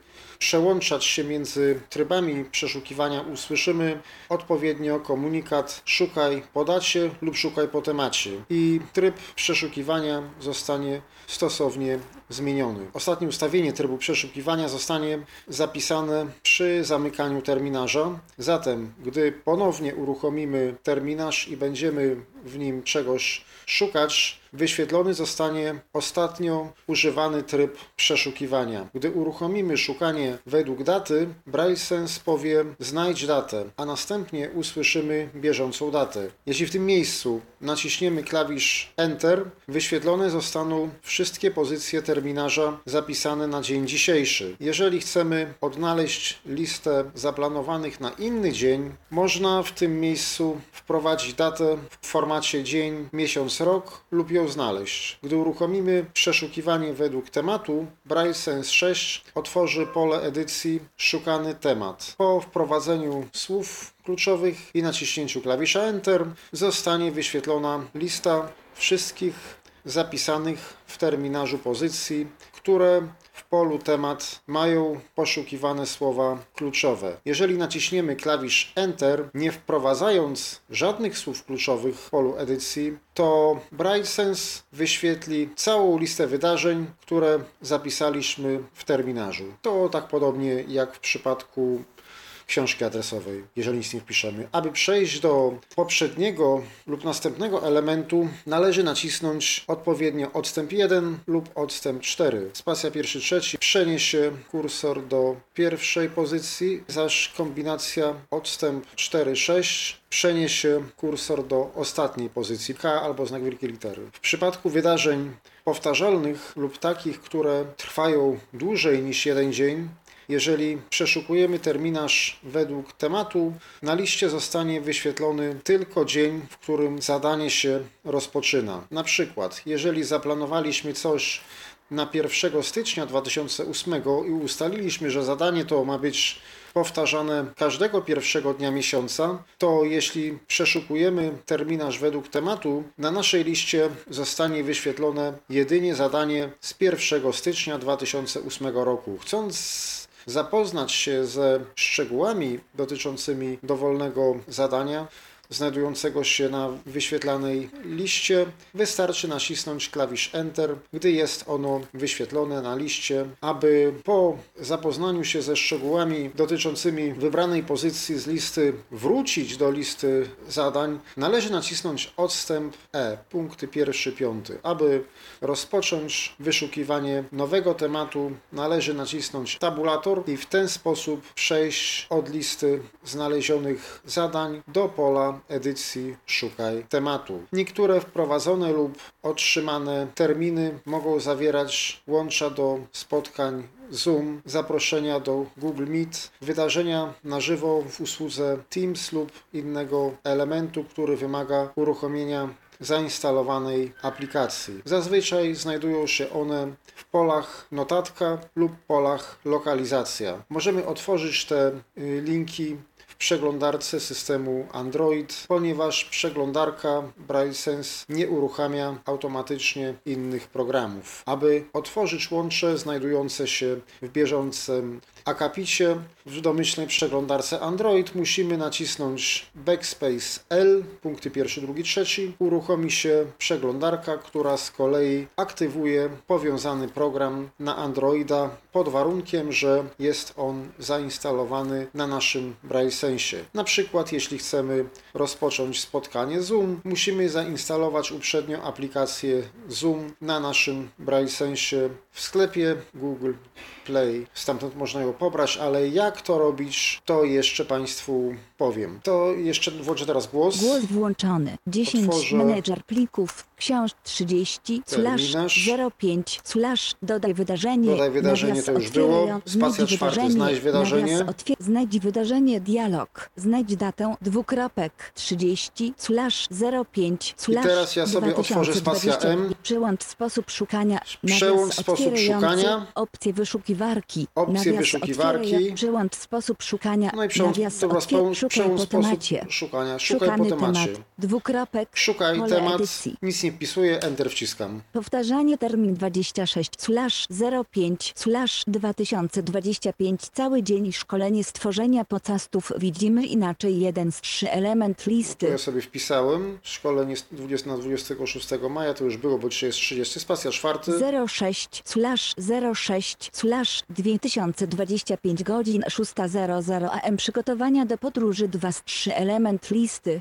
przełączać się między trybami przeszukiwania, usłyszymy odpowiednio komunikat szukaj po dacie lub szukaj po temacie i tryb przeszukiwania zostanie stosownie zmieniony. Ostatnie ustawienie trybu przeszukiwania zostanie zapisane przy zamykaniu terminarza. Zatem, gdy ponownie uruchomimy terminarz i będziemy w nim czegoś szukać, wyświetlony zostanie ostatnio używany tryb przeszukiwania. Gdy uruchomimy szukanie według daty, Braille Sense powie znajdź datę, a następnie usłyszymy bieżącą datę. Jeśli w tym miejscu naciśniemy klawisz Enter, wyświetlone zostaną wszystkie pozycje terminarza zapisane na dzień dzisiejszy. Jeżeli chcemy odnaleźć listę zaplanowanych na inny dzień, można w tym miejscu wprowadzić datę w formacie dzień, miesiąc, rok lub ją znaleźć. Gdy uruchomimy przeszukiwanie według tematu, Braille Sense 6 otworzy pole edycji szukany temat. Po wprowadzeniu słów kluczowych i naciśnięciu klawisza Enter zostanie wyświetlona lista wszystkich zapisanych w terminarzu pozycji, które w polu temat mają poszukiwane słowa kluczowe. Jeżeli naciśniemy klawisz Enter, nie wprowadzając żadnych słów kluczowych w polu edycji, to Braille Sense wyświetli całą listę wydarzeń, które zapisaliśmy w terminarzu. To tak podobnie jak w przypadku książki adresowej, jeżeli nic nie wpiszemy. Aby przejść do poprzedniego lub następnego elementu, należy nacisnąć odpowiednio odstęp 1 lub odstęp 4. Spacja pierwszy, trzeci przeniesie kursor do pierwszej pozycji, zaś kombinacja odstęp 4, 6 przeniesie kursor do ostatniej pozycji, K albo znak wielkiej litery. W przypadku wydarzeń powtarzalnych lub takich, które trwają dłużej niż jeden dzień, jeżeli przeszukujemy terminarz według tematu, na liście zostanie wyświetlony tylko dzień, w którym zadanie się rozpoczyna. Na przykład, jeżeli zaplanowaliśmy coś na 1 stycznia 2008 i ustaliliśmy, że zadanie to ma być powtarzane każdego pierwszego dnia miesiąca, to jeśli przeszukujemy terminarz według tematu, na naszej liście zostanie wyświetlone jedynie zadanie z 1 stycznia 2008 roku. Chcąc zapoznać się ze szczegółami dotyczącymi dowolnego zadania znajdującego się na wyświetlanej liście, wystarczy nacisnąć klawisz Enter, gdy jest ono wyświetlone na liście. Aby po zapoznaniu się ze szczegółami dotyczącymi wybranej pozycji z listy wrócić do listy zadań, należy nacisnąć odstęp E, punkty 1-5. Aby rozpocząć wyszukiwanie nowego tematu, należy nacisnąć tabulator i w ten sposób przejść od listy znalezionych zadań do pola edycji Szukaj tematu. Niektóre wprowadzone lub otrzymane terminy mogą zawierać łącza do spotkań Zoom, zaproszenia do Google Meet, wydarzenia na żywo w usłudze Teams lub innego elementu, który wymaga uruchomienia zainstalowanej aplikacji. Zazwyczaj znajdują się one w polach notatka lub polach lokalizacja. Możemy otworzyć te linki w przeglądarce systemu Android, ponieważ przeglądarka Braille Sense nie uruchamia automatycznie innych programów. Aby otworzyć łącze znajdujące się w bieżącym akapicie w domyślnej przeglądarce Android, musimy nacisnąć Backspace L, punkty 1, 2, 3. Uruchomi się przeglądarka, która z kolei aktywuje powiązany program na Androida pod warunkiem, że jest on zainstalowany na naszym Braille Sensie. Na przykład, jeśli chcemy rozpocząć spotkanie Zoom, musimy zainstalować uprzednio aplikację Zoom na naszym Braille Sensie w sklepie Google Play. Stamtąd można ją pobrać, ale jak to robić, to jeszcze Państwu powiem. To jeszcze włączę teraz głos. Głos włączony. 10 Otworzę menedżer plików. Książ 30 /05 dodaj wydarzenie. Dodaj wydarzenie, to już było. Spacja 4. Znajdź wydarzenie. Znajdź wydarzenie, dialog. Znajdź datę, dwukropek. 30 /05 I teraz ja sobie otworzę spacja M. Przełącz sposób szukania. Przełącz sposób szukania. Opcje wyszukiwarki. Opcje Nawias wyszukiwarki. Przełącz sposób szukania. No i przełącz Szukaj sposób po temacie. szukania. Szukaj Szukany po temacie. temat. Dwukropek. Szukaj pole temat. edycji. Nic nie wpisuję, Enter wciskam. Powtarzanie termin 26/05/2025 cały dzień szkolenie stworzenia podcastów widzimy inaczej 1 z 3 element To listy. ja sobie wpisałem. Szkolenie na 26 maja, to już było, bo dzisiaj jest 30. Spacja 4. 06/06/2025 godzin 6:00 am przygotowania do podróży 2 z 3 element listy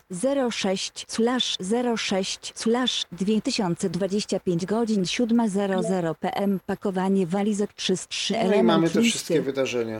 06/06/2025 godzin 7:00 pm pakowanie walizek 3 z 3 No i element mamy te wszystkie listy wydarzenia.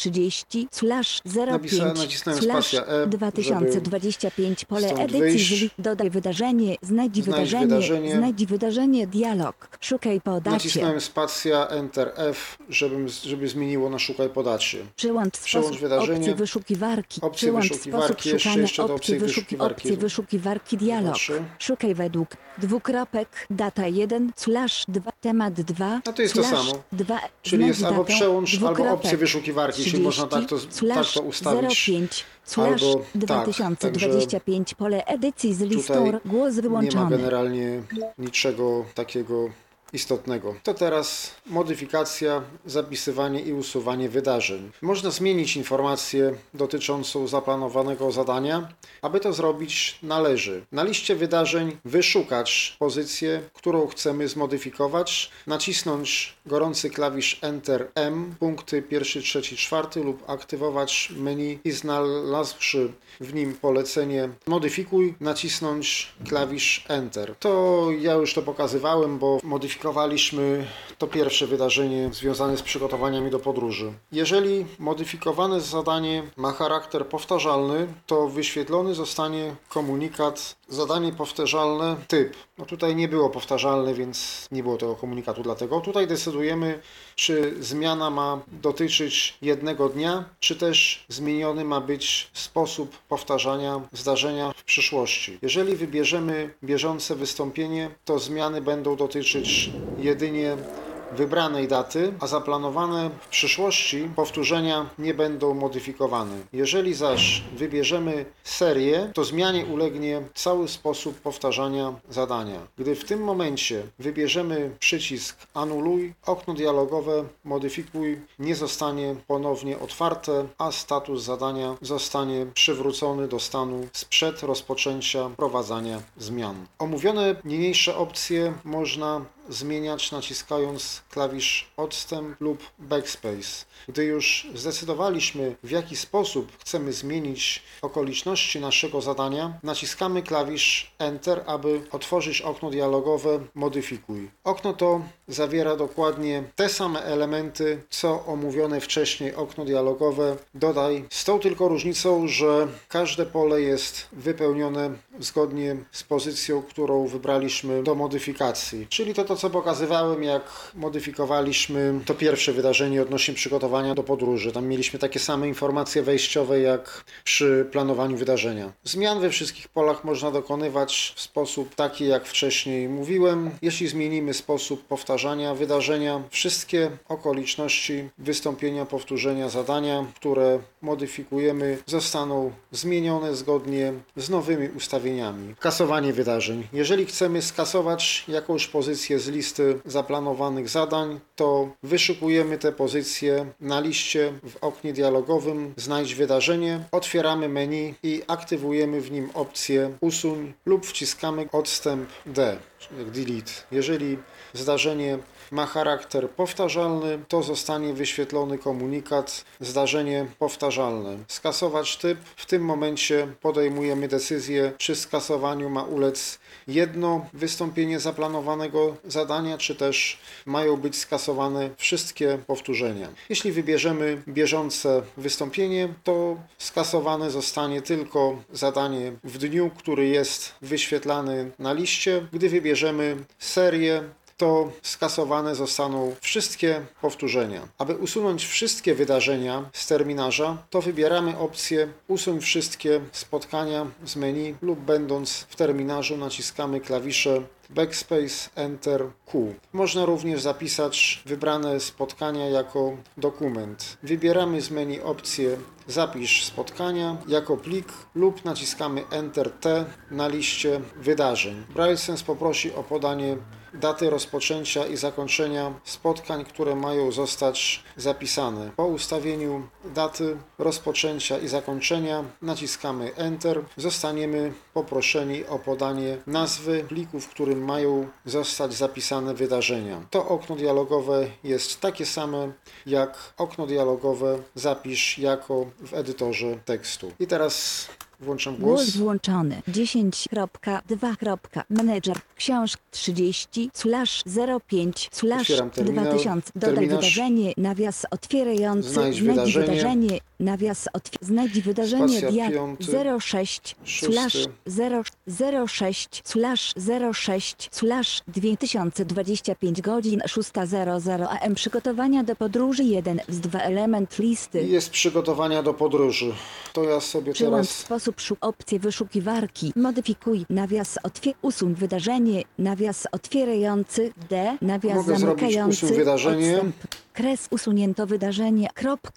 30/05/2025 spacja E, 2025 pole stąd edycji wyjść. dodaj wydarzenie, znajdź wydarzenie, dialog, szukaj po dacie. Nacisnąłem spacja, Enter F, żeby zmieniło na szukaj po dacie. Przełącz wydarzenie. opcje wyszukiwarki. Opcje Przełącz wyszukiwarki, sposób szukania. jeszcze do opcji wyszukiwarki. Opcje wyszukiwarki dialog. Zobaczę. Szukaj według dwukropek data 1/2 temat 2. No to jest to samo. 2, Czyli jest albo datę, przełącz, albo dwukropek, opcję wyszukiwarki, czyli można tak to ustawić. 05 Albo 2025 pole edycji z listą tutaj głos Nie ma wyłączony. generalnie niczego takiego istotnego. To teraz modyfikacja, zapisywanie i usuwanie wydarzeń. Można zmienić informację dotyczącą zaplanowanego zadania. Aby to zrobić, należy na liście wydarzeń wyszukać pozycję, którą chcemy zmodyfikować, nacisnąć gorący klawisz Enter M, punkty 1, 3, 4 lub aktywować menu i znalazłszy w nim polecenie modyfikuj, nacisnąć klawisz Enter. To ja już to pokazywałem, bo modyfikowaliśmy to pierwsze wydarzenie związane z przygotowaniami do podróży. Jeżeli modyfikowane zadanie ma charakter powtarzalny, to wyświetlony zostanie komunikat zadanie powtarzalne typ. No tutaj nie było powtarzalne, więc nie było tego komunikatu, dlatego tutaj decydujemy, czy zmiana ma dotyczyć jednego dnia, czy też zmieniony ma być sposób powtarzania zdarzenia w przyszłości. Jeżeli wybierzemy bieżące wystąpienie, to zmiany będą dotyczyć jedynie wybranej daty, a zaplanowane w przyszłości powtórzenia nie będą modyfikowane. Jeżeli zaś wybierzemy serię, to zmianie ulegnie cały sposób powtarzania zadania. Gdy w tym momencie wybierzemy przycisk anuluj, okno dialogowe modyfikuj nie zostanie ponownie otwarte, a status zadania zostanie przywrócony do stanu sprzed rozpoczęcia wprowadzania zmian. Omówione niniejsze opcje można zmieniać naciskając klawisz odstęp lub backspace. Gdy już zdecydowaliśmy, w jaki sposób chcemy zmienić okoliczności naszego zadania, naciskamy klawisz Enter, aby otworzyć okno dialogowe Modyfikuj. Okno to zawiera dokładnie te same elementy, co omówione wcześniej okno dialogowe Dodaj, z tą tylko różnicą, że każde pole jest wypełnione zgodnie z pozycją, którą wybraliśmy do modyfikacji. Czyli to, co pokazywałem, jak modyfikowaliśmy to pierwsze wydarzenie odnośnie przygotowania do podróży. Tam mieliśmy takie same informacje wejściowe, jak przy planowaniu wydarzenia. Zmian we wszystkich polach można dokonywać w sposób taki, jak wcześniej mówiłem. Jeśli zmienimy sposób powtarzania wydarzenia, wszystkie okoliczności wystąpienia, powtórzenia zadania, które modyfikujemy, zostaną zmienione zgodnie z nowymi ustawieniami. Kasowanie wydarzeń. Jeżeli chcemy skasować jakąś pozycję z listy zaplanowanych zadań, to wyszukujemy tę pozycję na liście w oknie dialogowym Znajdź wydarzenie, otwieramy menu i aktywujemy w nim opcję Usuń lub wciskamy odstęp D, czyli delete. Jeżeli zdarzenie ma charakter powtarzalny, to zostanie wyświetlony komunikat zdarzenie powtarzalne. Skasować typ. W tym momencie podejmujemy decyzję, czy skasowaniu ma ulec jedno wystąpienie zaplanowanego zadania, czy też mają być skasowane wszystkie powtórzenia. Jeśli wybierzemy bieżące wystąpienie, to skasowane zostanie tylko zadanie w dniu, który jest wyświetlany na liście. Gdy wybierzemy serię, to skasowane zostaną wszystkie powtórzenia. Aby usunąć wszystkie wydarzenia z terminarza, to wybieramy opcję Usuń wszystkie spotkania z menu lub będąc w terminarzu naciskamy klawisze backspace, enter, Q. Można również zapisać wybrane spotkania jako dokument. Wybieramy z menu opcję Zapisz spotkania jako plik lub naciskamy Enter T na liście wydarzeń. BrailleSense poprosi o podanie daty rozpoczęcia i zakończenia spotkań, które mają zostać zapisane. Po ustawieniu daty rozpoczęcia i zakończenia naciskamy Enter. Zostaniemy poproszeni o podanie nazwy pliku, w którym mają zostać zapisane wydarzenia. To okno dialogowe jest takie same jak okno dialogowe Zapisz jako w edytorze tekstu. I teraz włączam głos. Głos włączony. 10.2. Manager książk 30/05/2000. Dodaj wydarzenie. Nawias otwierający. Znajdź wydarzenie. Nawias znajdź wydarzenie. Spacja Diag 06/06/06/2025 godzin 6:00 am. Przygotowania do podróży 1 z 2 element listy. Jest przygotowania do podróży. To ja sobie Przyłącz teraz sposób opcję wyszukiwarki. Modyfikuj nawias usuń wydarzenie. Nawias otwierający D. Nawias mogę zrobić zamykający. usuń wydarzenie. Odstęp. Kres usunięto wydarzenie.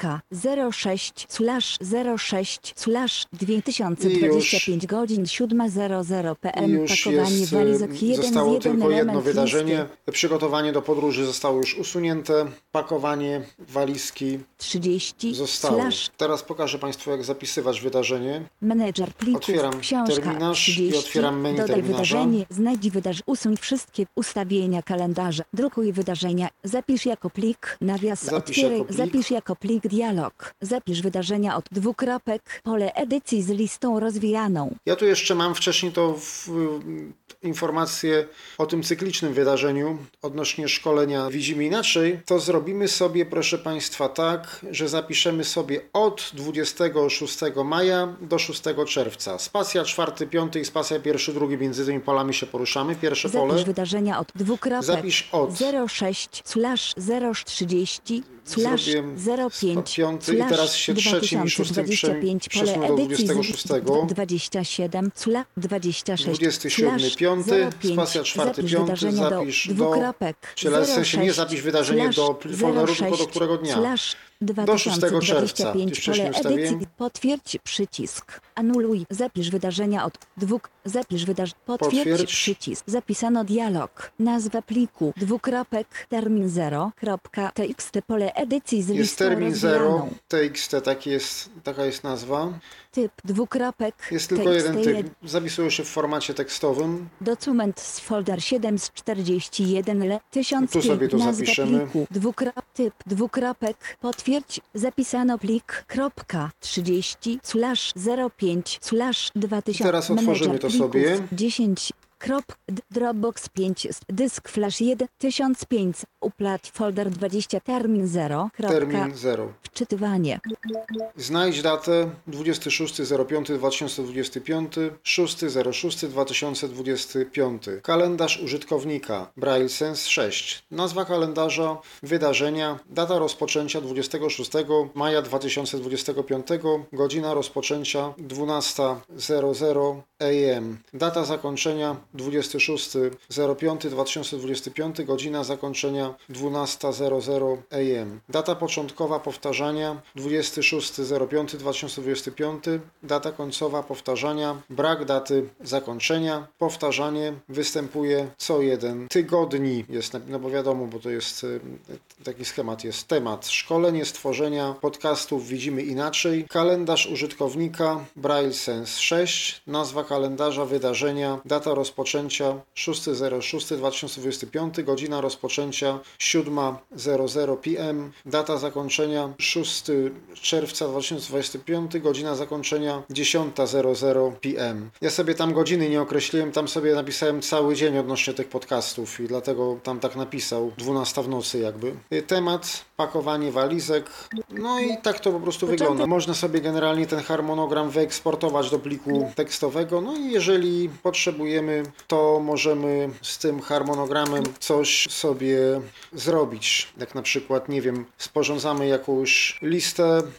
06/06/2025 godzin 7:00 pm. Już Pakowanie jest, walizek 1 z zostało 1 tylko jedno element wydarzenie. listy. Przygotowanie do podróży zostało już usunięte. Pakowanie walizki 30 zostało. Teraz pokażę Państwu, jak zapisywać wydarzenie. Menedżer plików, Otwieram książka terminarz 30, i otwieram menu dodaj terminarza. wydarzenie, znajdź wydarzenie, usuń wszystkie ustawienia kalendarza, drukuj wydarzenia, zapisz jako plik, nawias Zapisz otwieraj, jako plik. zapisz jako plik dialog, zapisz wydarzenia od 2 kropek, pole edycji z listą rozwijaną. Ja tu jeszcze mam wcześniej informację o tym cyklicznym wydarzeniu odnośnie szkolenia Widzimy Inaczej. To zrobimy sobie, proszę Państwa, tak, że zapiszemy sobie od 26 maja do 6 czerwca. Spacja 4, 5 i spacja 1, 2, między tymi polami się poruszamy. Pierwsze Zapisz pole. wydarzenia od 2 kropek, Zapisz od. 06/030 Zrobiłem 05 i teraz się trzecim i szóstym 2025 pole przesunę do edycji 26. 27 26 27, 5, spacja 4, 5, zapisz do, czyli w sensie nie zapisz wydarzenie do folderu, tylko do którego dnia? Do 6 czerwca. Już wcześniej pole ustawiłem. edycji, potwierdź przycisk, anuluj, zapisz wydarzenia od 2, potwierdź przycisk, zapisano dialog, nazwa pliku, 2 kropek, termin 0, txt, pole edycji z Jest listą termin 0, rozwijaną. txt, taka jest nazwa. Typ 2 kropek, Jest tylko jeden typ. Zapisują się w formacie tekstowym. Dokument z folder 7 z 41 1000 Tu sobie to nazwa zapiszemy. pliku, typ 2 kropek, potwierdź, zapisano plik, 30/05/2000. Teraz otworzymy to sobie. 10 Dropbox 5, dysk flash 1, 1005, uplat folder 20, termin 0, Termin 0. wczytywanie. Znajdź datę 26.05.2025, 6.06.2025. Kalendarz użytkownika BrailleSense 6. Nazwa kalendarza, wydarzenia, data rozpoczęcia 26 maja 2025, godzina rozpoczęcia 12:00 am. Data zakończenia 26.05.2025, godzina zakończenia 12:00 am. Data początkowa powtarzania 26.05.2025, data końcowa powtarzania, brak daty zakończenia, powtarzanie występuje co 1 tygodni. Jest, no bo wiadomo, bo to jest taki schemat, jest temat. Szkolenie stworzenia podcastów Widzimy Inaczej. Kalendarz użytkownika BrailleSense 6. Nazwa kalendarza, wydarzenia, data rozpoczęcia 6.06.2025, godzina rozpoczęcia 7:00 pm, data zakończenia 6 czerwca 2025, godzina zakończenia 10:00 pm. Ja sobie tam godziny nie określiłem, tam sobie napisałem cały dzień odnośnie tych podcastów i dlatego tam tak napisał, 12 w nocy jakby. Temat, pakowanie walizek, no i tak to po prostu wygląda. Można sobie generalnie ten harmonogram wyeksportować do pliku tekstowego, no i jeżeli potrzebujemy, to możemy z tym harmonogramem coś sobie zrobić. Jak na przykład, nie wiem, sporządzamy jakąś listę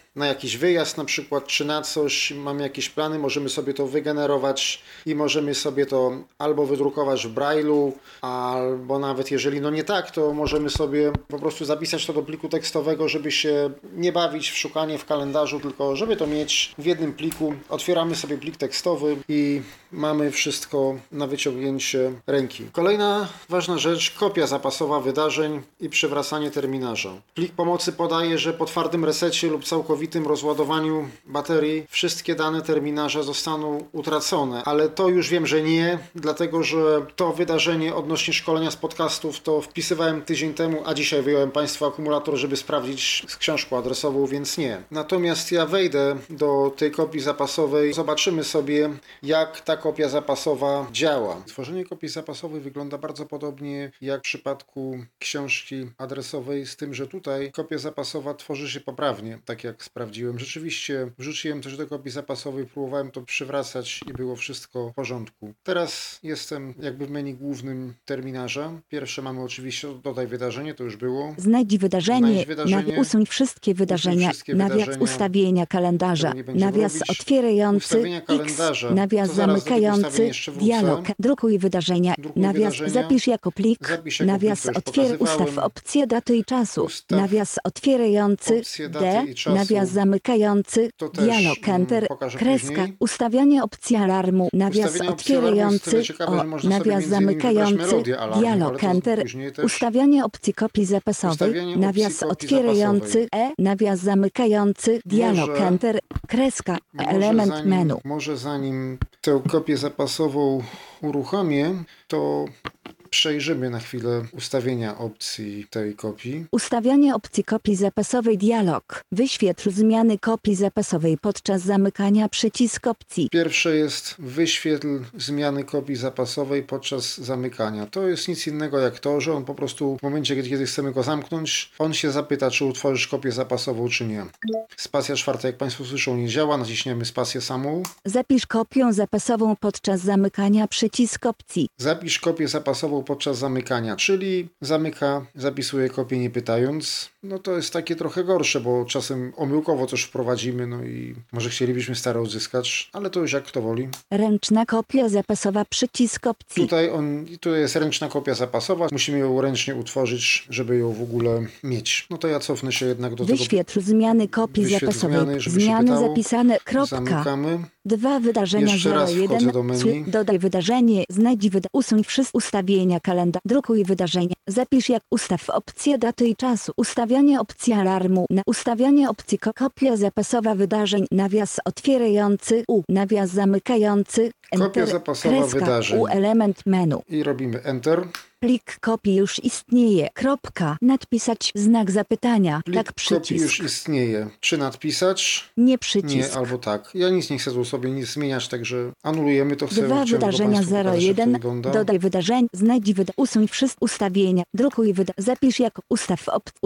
na jakiś wyjazd na przykład, czy na coś, mamy jakieś plany, możemy sobie to wygenerować i możemy sobie to albo wydrukować w Braille'u, albo nawet jeżeli nie tak, to możemy sobie po prostu zapisać to do pliku tekstowego, żeby się nie bawić w szukanie w kalendarzu, tylko żeby to mieć w jednym pliku. Otwieramy sobie plik tekstowy i mamy wszystko na wyciągnięcie ręki. Kolejna ważna rzecz, kopia zapasowa wydarzeń i przywracanie terminarza. Plik pomocy podaje, że po twardym resecie lub całkowitym rozładowaniu baterii wszystkie dane terminarza zostaną utracone, ale to już wiem, że nie, dlatego że to wydarzenie odnośnie szkolenia z podcastów to wpisywałem tydzień temu, a dzisiaj wyjąłem Państwu akumulator, żeby sprawdzić książkę adresową, więc nie. Natomiast ja wejdę do tej kopii zapasowej, zobaczymy sobie, jak ta kopia zapasowa działa. Tworzenie kopii zapasowej wygląda bardzo podobnie jak w przypadku książki adresowej, z tym, że tutaj kopia zapasowa tworzy się poprawnie, tak jak sprawdziłem. Rzeczywiście wrzuciłem coś do kopii zapasowej, próbowałem to przywracać i było wszystko w porządku. Teraz jestem jakby w menu głównym terminarza. Pierwsze mamy oczywiście dodaj wydarzenie, to już było. Znajdź wydarzenie, usuń wszystkie wydarzenia, nawias ustawienia kalendarza, nawias otwierający, X, nawias zamykający, dialog, drukuj wydarzenia, nawias zapisz jako plik, nawias ustaw opcję daty i czasu, nawias otwierający, D, nawias zamykający, dialog, enter, kreska, później. Ustawianie opcji alarmu, nawias Ustawianie opcji alarmu jest otwierający, tyle ciekawe, że można sobie nawias między innymi wybrać zamykający, melodię alarmu, dialog, ale to enter, później też. ustawianie opcji kopii zapasowej, Ustawianie opcji nawias kopii otwierający, nawias zamykający, dialog, Może- enter, kreska, element menu. Może zanim tę kopię zapasową uruchomię, to przejrzymy na chwilę ustawienia opcji tej kopii. Ustawianie opcji kopii zapasowej dialog. Wyświetl zmiany kopii zapasowej podczas zamykania przycisk opcji. Pierwsze jest wyświetl zmiany kopii zapasowej podczas zamykania. To jest nic innego jak to, że on po prostu w momencie, kiedy chcemy go zamknąć, on się zapyta, czy utworzysz kopię zapasową, czy nie. Spacja czwarta, jak Państwo słyszą, nie działa. Naciśniemy spację samą. Zapisz kopię zapasową podczas zamykania przycisk opcji. Zapisz kopię zapasową podczas zamykania, czyli zapisuje kopię nie pytając. No to jest takie trochę gorsze, bo czasem omyłkowo coś wprowadzimy, no i może chcielibyśmy stare odzyskać, ale to już jak kto woli. Ręczna kopia zapasowa przycisk opcji. Tutaj jest ręczna kopia zapasowa, musimy ją ręcznie utworzyć, żeby ją w ogóle mieć. No to ja cofnę się jednak do tego. Wyświetl zmiany kopii Wyświetl zapasowej. zmiany, żeby się Zmiany pytało. zapisane. Kropka. Zamykamy. 2 wydarzenia Jeszcze raz 01. wchodzę do menu. Dodaj wydarzenie. Znajdź usuń wszystkie ustawienia kalendarza. Drukuj wydarzenia. Zapisz jak ustaw opcję daty i czasu. Ustawianie opcji alarmu. Ustawianie opcji kopia zapasowa wydarzeń. Nawias otwierający. Nawias zamykający. Enter, Kopia zapasowa kreska, wydarzeń. element menu. I robimy Enter. Plik kopii już istnieje. Kropka. Nadpisać znak zapytania. Plik Tak kopii przycisk. już istnieje. Czy nadpisać? Nie przycisk. Nie, albo tak. Ja nic nie chcę tu sobie nic zmieniać, także anulujemy to. Chcę 2 wydarzenia 01. Dodaj wydarzeń. Znajdź usuń wszystkie ustawienia. Drukuj zapisz jako ustaw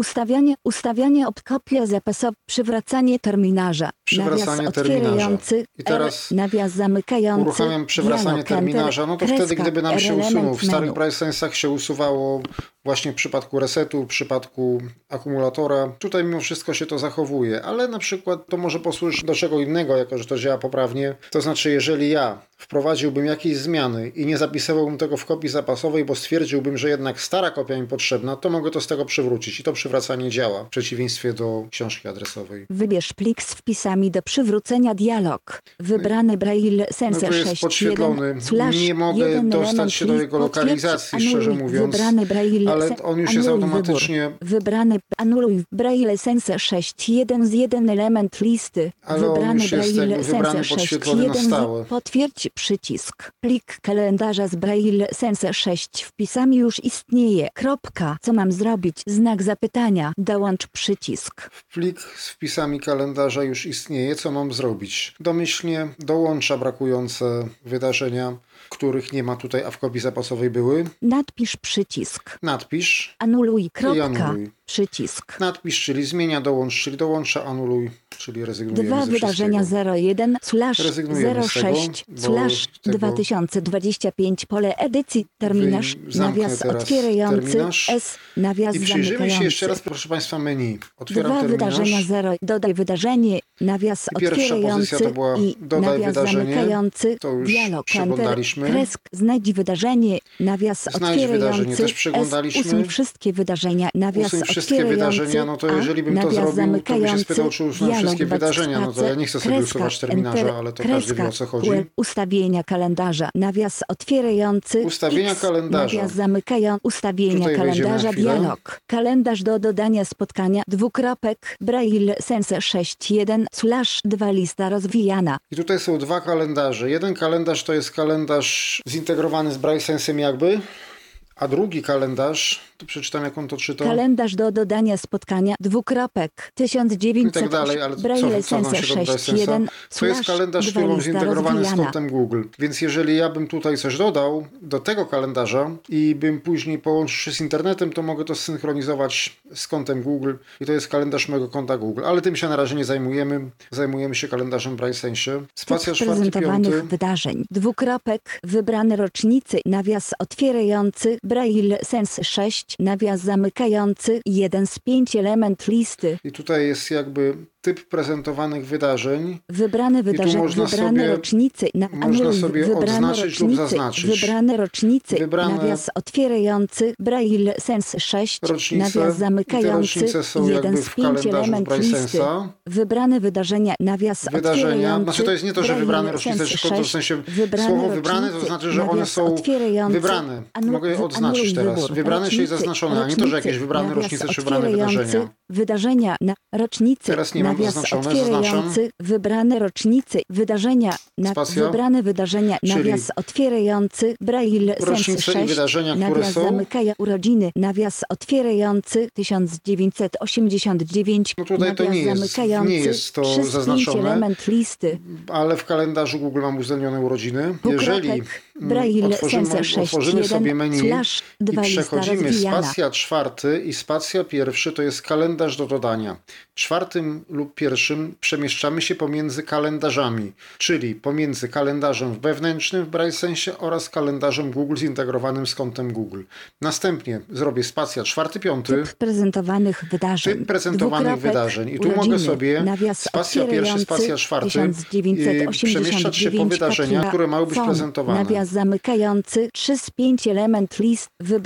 ustawianie kopia zapasowa. Przywracanie terminarza. Przywracanie Nawias terminarza. otwierający. I teraz nawias zamykający. uruchamiam przywracanie dialog, terminarza. No to kreska, wtedy, gdyby nam się element usunął. W starych menu. BrailleSense'ach się usuwało właśnie w przypadku resetu, w przypadku akumulatora. Tutaj mimo wszystko się to zachowuje, ale na przykład to może posłużyć do czego innego, jako że to działa poprawnie. To znaczy, jeżeli ja wprowadziłbym jakieś zmiany i nie zapisywałbym tego w kopii zapasowej, bo stwierdziłbym, że jednak stara kopia mi potrzebna, to mogę to z tego przywrócić i to przywracanie działa, w przeciwieństwie do książki adresowej. Wybierz plik z wpisami do przywrócenia dialog. Wybrany Braille Sense No to jest 6.1 podświetlony. Nie mogę dostać się do jego lokalizacji, szczerze mówiąc, Wybrany Braille ale on już jest anuluj automatycznie... wybór. Wybrany anuluj Braille Sense 6.1 z 1 element listy. Ale on Wybrany już jest Braille jakby wybrany, Sense podświetlony na 6.1 stałe. potwierdź przycisk. Plik kalendarza z Braille Sense 6 wpisami już istnieje. Kropka. Co mam zrobić? Znak zapytania. Dołącz przycisk. Plik z wpisami kalendarza już istnieje. Co mam zrobić? Domyślnie dołącza brakujące wydarzenia, których nie ma tutaj, a w kopii zapasowej były. Nadpisz przycisk. Nadpisz Anuluj. i Kropka. anuluj. przycisk. Nadpisz, czyli zmienia, dołącz, czyli dołącza, anuluj, czyli rezygnujemy 2 ze wydarzenia wszystkiego. 01 Rezygnujemy z tego, 06 bo tego 2025 pole edycji terminarz zamknę nawias teraz otwierający terminarz. S nawias I przyjrzymy się zamykający. jeszcze raz, proszę Państwa, menu. Otwieram 2 terminarz. wydarzenia 0 dodaj wydarzenie nawias I pierwsza otwierający pozycja to była i dodaj nawias wydarzenie. zamykający To już dialog przeglądaliśmy. kresk znajdź wydarzenie nawias Znajdź wydarzenie, otwierający też przeglądaliśmy. S usuń wszystkie wydarzenia nawias Usuń wszystkie otwierający wydarzenia, no to A, jeżeli bym to nawias zrobił, to by się zamykający, spytał, czy usunę dialog wszystkie bez wydarzenia. No to ja nie chcę sobie kreska, usuwać terminarza, enter, ale to każdy wie, o co chodzi. Ustawienia kalendarza nawias otwierający Ustawienia X, kalendarza. nawias zamykają ustawienia Tutaj wejdziemy kalendarza na chwilę. dialog kalendarz do dodania spotkania Braille Sense 6.1/2 lista rozwijana. I tutaj są dwa kalendarze. Jeden kalendarz to jest kalendarz zintegrowany z BrailleSense'em jakby, a drugi kalendarz, to przeczytam jak on to czyta. Kalendarz do dodania spotkania 1900 I tak dalej, ale Braille co nam Sense się do BrailleSense'a? 6.1 To jest kalendarz, który mam zintegrowany z kontem Google. Więc jeżeli ja bym tutaj coś dodał do tego kalendarza i bym później połączył się z internetem, to mogę to zsynchronizować z kontem Google i to jest kalendarz mojego konta Google. Ale tym się na razie nie zajmujemy. Zajmujemy się kalendarzem w BrailleSense'ie. Spacja Typ 4.5. prezentowanych wydarzeń wybrane rocznicy nawias otwierający Braille Sense 6 nawias zamykający 1 z 5 element listy. I tutaj jest jakby typ prezentowanych wydarzeń. Wybrane wydarzenia, można wybrane sobie- rocznice, można sobie wybrane odznaczyć lub rocznice, zaznaczyć. Wybrane rocznice, Wybrane- nawias otwierający Braille Sense 6, Rocznice. nawias I te zamykający rocznice są 1 jakby z w 5 kalendarzu element listy. BrailleSense'a. Wybrane wydarzenia, nawias Wydarzenia. otwierający, Znaczy to jest nie to, że Braille wybrane rocznice, Sense tylko to w 6, sensie wybrane słowo wybrane to rocznice, znaczy, że one nawias są otwierający, wybrane. Mogę je odznaczyć anuluj teraz. wybór. Wybrane, czyli Rocznice, zaznaczone, a nie to, że jakieś wybrane nawias rocznice czy wybrane otwierający, wydarzenia. Wydarzenia na rocznicy, Teraz nie mam nawias zaznaczone, otwierający, wybrane rocznice, wydarzenia na Spacja. wybrane wydarzenia, Czyli nawias otwierający, Braille Sense rocznice i 6, wydarzenia, które nawias są. zamykają urodziny, nawias otwierający 1989, No tutaj to nawias nie jest zamykający to 3 z 5 zaznaczone. element listy. Ale w kalendarzu Google mam uwzględnione urodziny. Jeżeli Braille otworzymy Sense sobie menu i 6.1/2 lista przechodzimy rozwijana. spacja 4 i spacja 1, to jest kalendarz do dodania. 4 lub 1 przemieszczamy się pomiędzy kalendarzami, czyli pomiędzy kalendarzem wewnętrznym w BrailleSense'ie oraz kalendarzem Google zintegrowanym z kontem Google. Następnie zrobię spacja 4, 5. Typ prezentowanych wydarzeń. Typ prezentowanych Dwukropek, wydarzeń. I tu urodziny, mogę sobie nawias spacja 1, spacja 4 przemieszczać się po wydarzenia, które mają być prezentowane. Nawias zamykający 3 z 5 element list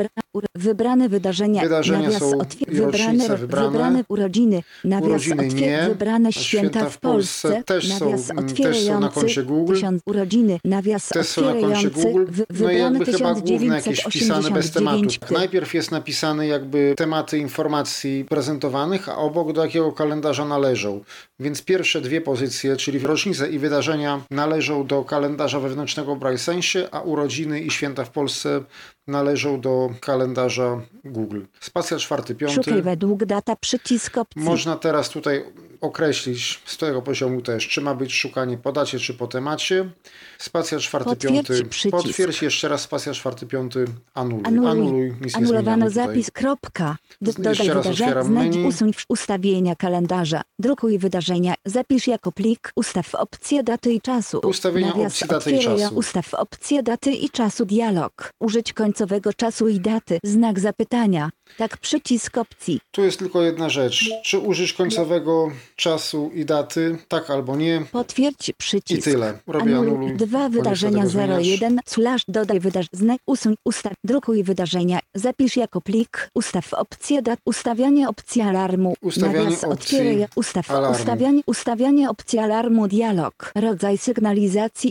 wybrane wydarzenia. Wydarzenia nawias są i rocznice wybrane. urodziny. Nawias Urodziny nie, wybrane a święta w Polsce. też są nawias na koncie Google. 1000 urodziny. Nawias Też są na koncie otwierający Google. No i wybrane jakby chyba główne jakieś wpisane bez tematu. 1989. Najpierw jest napisane jakby tematy informacji prezentowanych, a obok do jakiego kalendarza należą. Więc pierwsze dwie pozycje, czyli rocznice i wydarzenia, należą do kalendarza wewnętrznego w BrailleSense'ie, a urodziny i święta w Polsce należą do kalendarza Google. Spacja 4, 5. Szukaj według data przycisk opcji. Można teraz tutaj określić z tego poziomu też, czy ma być szukanie po dacie, czy po temacie. Spacja 4, 5. Potwierdź przycisk. Potwierdź jeszcze raz spacja 4, 5. Anuluj. Anuluj. Nic nie Anulowano zmieniamy tutaj. zapis. Kropka. Dodaj Jeszcze raz wydarzenia. otwieram Znajdź menu. usuń ustawienia kalendarza. Drukuj wydarzenia. Zapisz jako plik. Ustaw opcję daty i czasu. Ustawienia Nawias opcji daty i otwieraj. czasu. Ustaw opcję daty i czasu dialog. Użyć końcowego czasu i daty. Znak zapytania. Tak przycisk opcji. Tu jest tylko jedna rzecz. Czy użyć końcowego czasu i daty? Tak albo nie. Potwierdź I przycisk. tyle. Robię anuluj. Dwa Bo nie chcę wydarzenia tego zmieniać. 01 dodaj znak usuń ustaw drukuj wydarzenia zapisz jako plik ustaw opcję dat ustawianie opcji alarmu Ustawianie nawias opcji otwieraj ustaw alarmu. ustawianie opcji alarmu dialog rodzaj sygnalizacji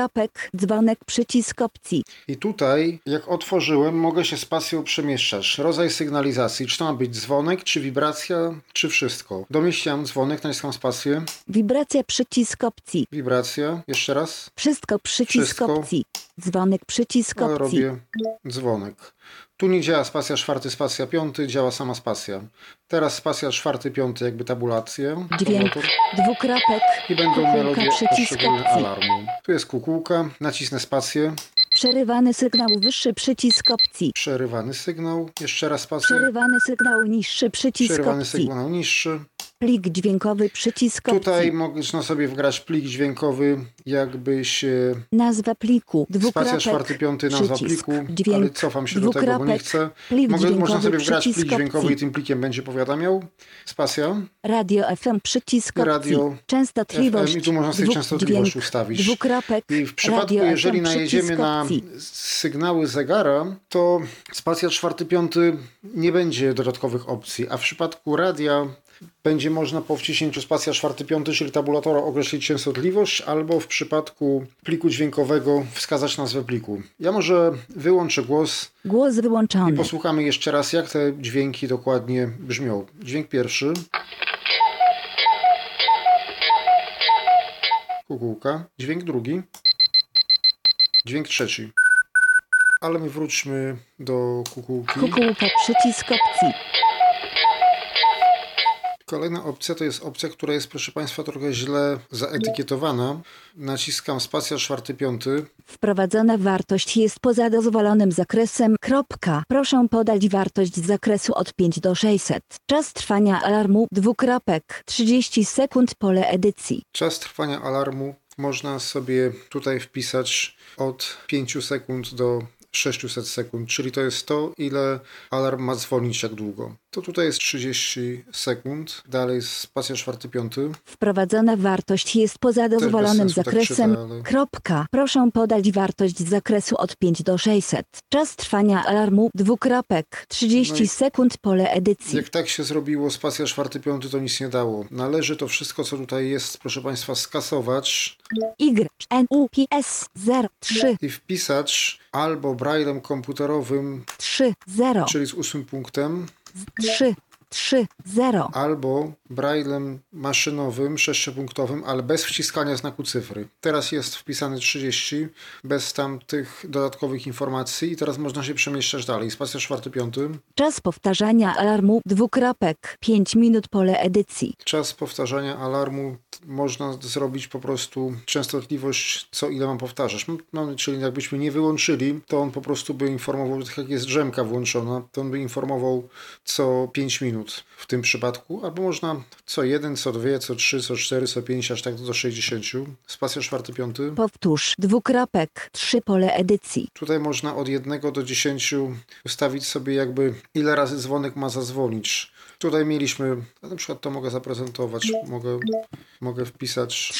dzwonek przycisk opcji I tutaj, jak otworzyłem, mogę się spacją przemieszczać. Rodzaj sygnalizacji. Czy to ma być dzwonek, czy wibracja, czy wszystko. Domyślam dzwonek, naciskam spację. wibracja przycisk opcji Wibracja. Jeszcze raz. wszystko przycisk Wszystko. opcji dzwonek przycisk Ale opcji robię dzwonek. Tu nie działa spacja 4, spacja 5, działa sama spacja. Teraz spacja 4, 5, jakby tabulację. dźwięk dwukropek I będą melodie przycisk poszczególne opcji alarmu. Tu jest kukułka, nacisnę spację. Przerywany sygnał wyższy przycisk opcji. Przerywany sygnał. Jeszcze raz spacja. Przerywany sygnał niższy przycisk Przerywany opcji. sygnał niższy. Plik dźwiękowy przycisk opcji. Tutaj można sobie wgrać plik dźwiękowy, jakby się... Nazwa pliku. Spacja 4-5 nazwa przycisk, pliku, dźwięk, ale cofam się do tego, bo nie chcę. Można sobie wgrać plik dźwiękowy i tym plikiem będzie powiadamiał. Spacja. Radio FM przycisk opcji. Radio Częstotliwość. FM i tu można sobie częstotliwość ustawić. I w przypadku, jeżeli najedziemy na sygnały zegara, to spacja 4-5 nie będzie dodatkowych opcji, a w przypadku radia będzie można po wciśnięciu spacja 4-5, czyli tabulatora, określić częstotliwość, albo w przypadku pliku dźwiękowego wskazać nazwę pliku. Ja może wyłączę głos. Głos wyłączony. I posłuchamy jeszcze raz, jak te dźwięki dokładnie brzmią. Dźwięk pierwszy. Kukułka. Dźwięk drugi. Dźwięk trzeci. Ale my wróćmy do kukułki. Kukułka przycisk opcji. Kolejna opcja to jest opcja, która jest, proszę Państwa, trochę źle zaetykietowana. Naciskam spacja 4-5. Wprowadzona wartość jest poza dozwolonym zakresem. Proszę podać wartość z zakresu od 5 do 600. Czas trwania alarmu 30 sekund pole edycji. Czas trwania alarmu można sobie tutaj wpisać od 5 sekund do 600 sekund, czyli to jest to, ile alarm ma dzwonić, jak długo. To tutaj jest 30 sekund, dalej jest spacja 4-5. Wprowadzona wartość jest poza dozwolonym zakresem. Proszę podać wartość z zakresu od 5 do 600. Czas trwania alarmu 30 sekund pole edycji. Jak tak się zrobiło, spacja 4-5 to nic nie dało. Należy to wszystko, co tutaj jest, proszę Państwa, skasować. YNUPS 03 i wpisać albo braillem komputerowym 3.0, czyli z 8 punktem, 3.0, albo braillem maszynowym 6-punktowym, ale bez wciskania znaku cyfry. Teraz jest wpisany 30 bez tamtych dodatkowych informacji i teraz można się przemieszczać dalej. Spacja 4-5. Czas powtarzania alarmu 5 minut pole edycji. Czas powtarzania alarmu można zrobić po prostu częstotliwość, co ile mam powtarzać. Czyli jakbyśmy nie wyłączyli, to on po prostu by informował, tak jak jest drzemka włączona, to on by informował co 5 minut w tym przypadku, albo można co 1, co 2, co 3, co 4, co 5, aż tak do 60. Spacja 4-5. Powtórz 3 pole edycji. Tutaj można od 1 do 10 ustawić sobie jakby ile razy dzwonek ma zadzwonić. Tutaj mieliśmy, na przykład to mogę zaprezentować, mogę wpisać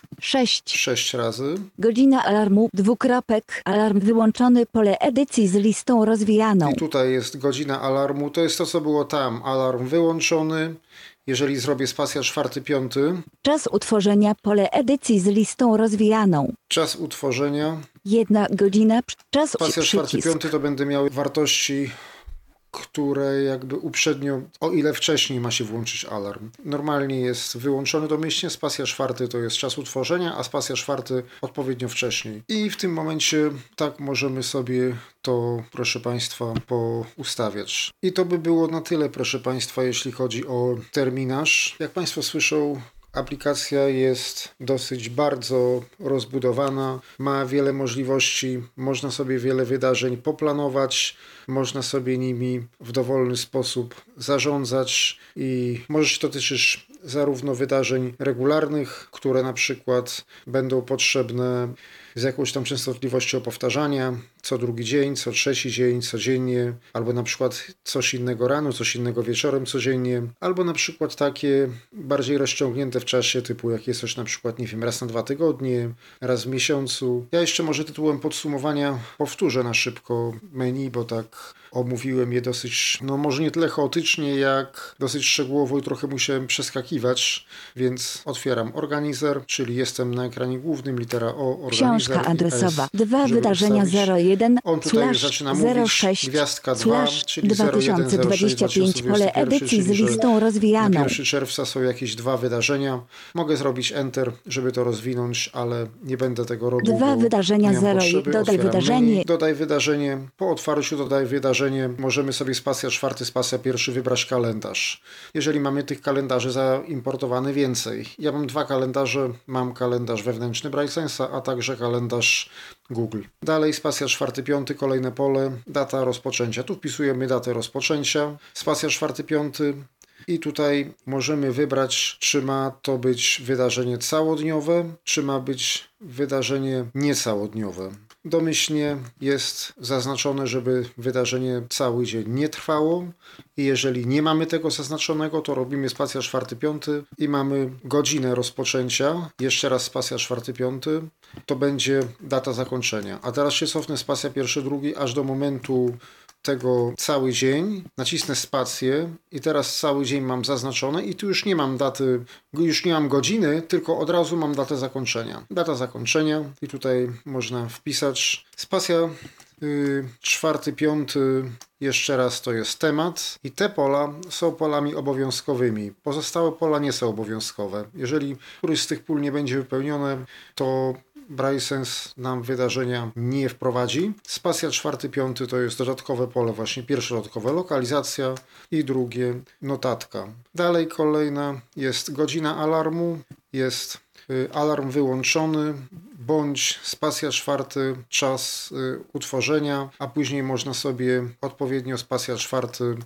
6 razy. Godzina alarmu alarm wyłączony pole edycji z listą rozwijaną. I tutaj jest godzina alarmu, to jest to, co było tam, alarm wyłączony. Jeżeli zrobię spacja 4-5. Czas utworzenia pole edycji z listą rozwijaną. Czas utworzenia. 1 godzina. Czas spacja 4-5 to będę miał wartości, które jakby uprzednio, o ile wcześniej ma się włączyć alarm. Normalnie jest wyłączony domyślnie, spacja 4 to jest czas utworzenia, a spacja 4 odpowiednio wcześniej. I w tym momencie tak możemy sobie to, proszę Państwa, poustawiać. I to by było na tyle, proszę Państwa, jeśli chodzi o terminarz. Jak Państwo słyszą, aplikacja jest dosyć bardzo rozbudowana, ma wiele możliwości, można sobie wiele wydarzeń poplanować, można sobie nimi w dowolny sposób zarządzać i może się dotyczyć zarówno wydarzeń regularnych, które na przykład będą potrzebne z jakąś tam częstotliwością powtarzania co drugi dzień, co trzeci dzień, codziennie, albo na przykład coś innego rano, coś innego wieczorem codziennie, albo na przykład takie bardziej rozciągnięte w czasie, typu jak jest coś na przykład, nie wiem, raz na 2 tygodnie, raz w miesiącu. Ja jeszcze może tytułem podsumowania powtórzę na szybko menu, bo tak omówiłem je dosyć, no może nie tyle chaotycznie, jak dosyć szczegółowo i trochę musiałem przeskakiwać, więc otwieram organizer, czyli jestem na ekranie głównym, litera O, organizer. Książka adresowa 2 wydarzenia 01 on tutaj zaczyna mówić 06 gwiazdka 2, czyli 2025 pole edycji z listą rozwijaną. Na 1 czerwca są jakieś 2 wydarzenia. Mogę zrobić Enter, żeby to rozwinąć, ale nie będę tego robił. 2 wydarzenia 01 dodaj wydarzenie. Menu, dodaj wydarzenie. Po otwarciu dodaj wydarzenie możemy sobie spacja 4, spacja 1 wybrać kalendarz. Jeżeli mamy tych kalendarzy zaimportowane więcej. Ja mam 2 kalendarze, mam kalendarz wewnętrzny BrightSense'a, a także kalendarz Google. Dalej spacja 4-5, kolejne pole, data rozpoczęcia. Tu wpisujemy datę rozpoczęcia, spacja 4-5 i tutaj możemy wybrać, czy ma to być wydarzenie całodniowe, czy ma być wydarzenie niecałodniowe. Domyślnie jest zaznaczone, żeby wydarzenie cały dzień nie trwało i jeżeli nie mamy tego zaznaczonego, to robimy spacja 4-5 i mamy godzinę rozpoczęcia, jeszcze raz spacja 4-5, to będzie data zakończenia. A teraz się cofnę spacja 1-2 aż do momentu tego cały dzień, nacisnę spację i teraz cały dzień mam zaznaczone i tu już nie mam daty, już nie mam godziny, tylko od razu mam datę zakończenia. Data zakończenia i tutaj można wpisać spacja 4-5, jeszcze raz to jest temat i te pola są polami obowiązkowymi. Pozostałe pola nie są obowiązkowe. Jeżeli któryś z tych pól nie będzie wypełnione, to BrightSense nam wydarzenia nie wprowadzi. Spacja 4-5 to jest dodatkowe pole, właśnie pierwsze dodatkowe lokalizacja i drugie notatka. Dalej kolejna jest godzina alarmu, jest alarm wyłączony, bądź spacja 4 czas utworzenia, a później można sobie odpowiednio spacja 4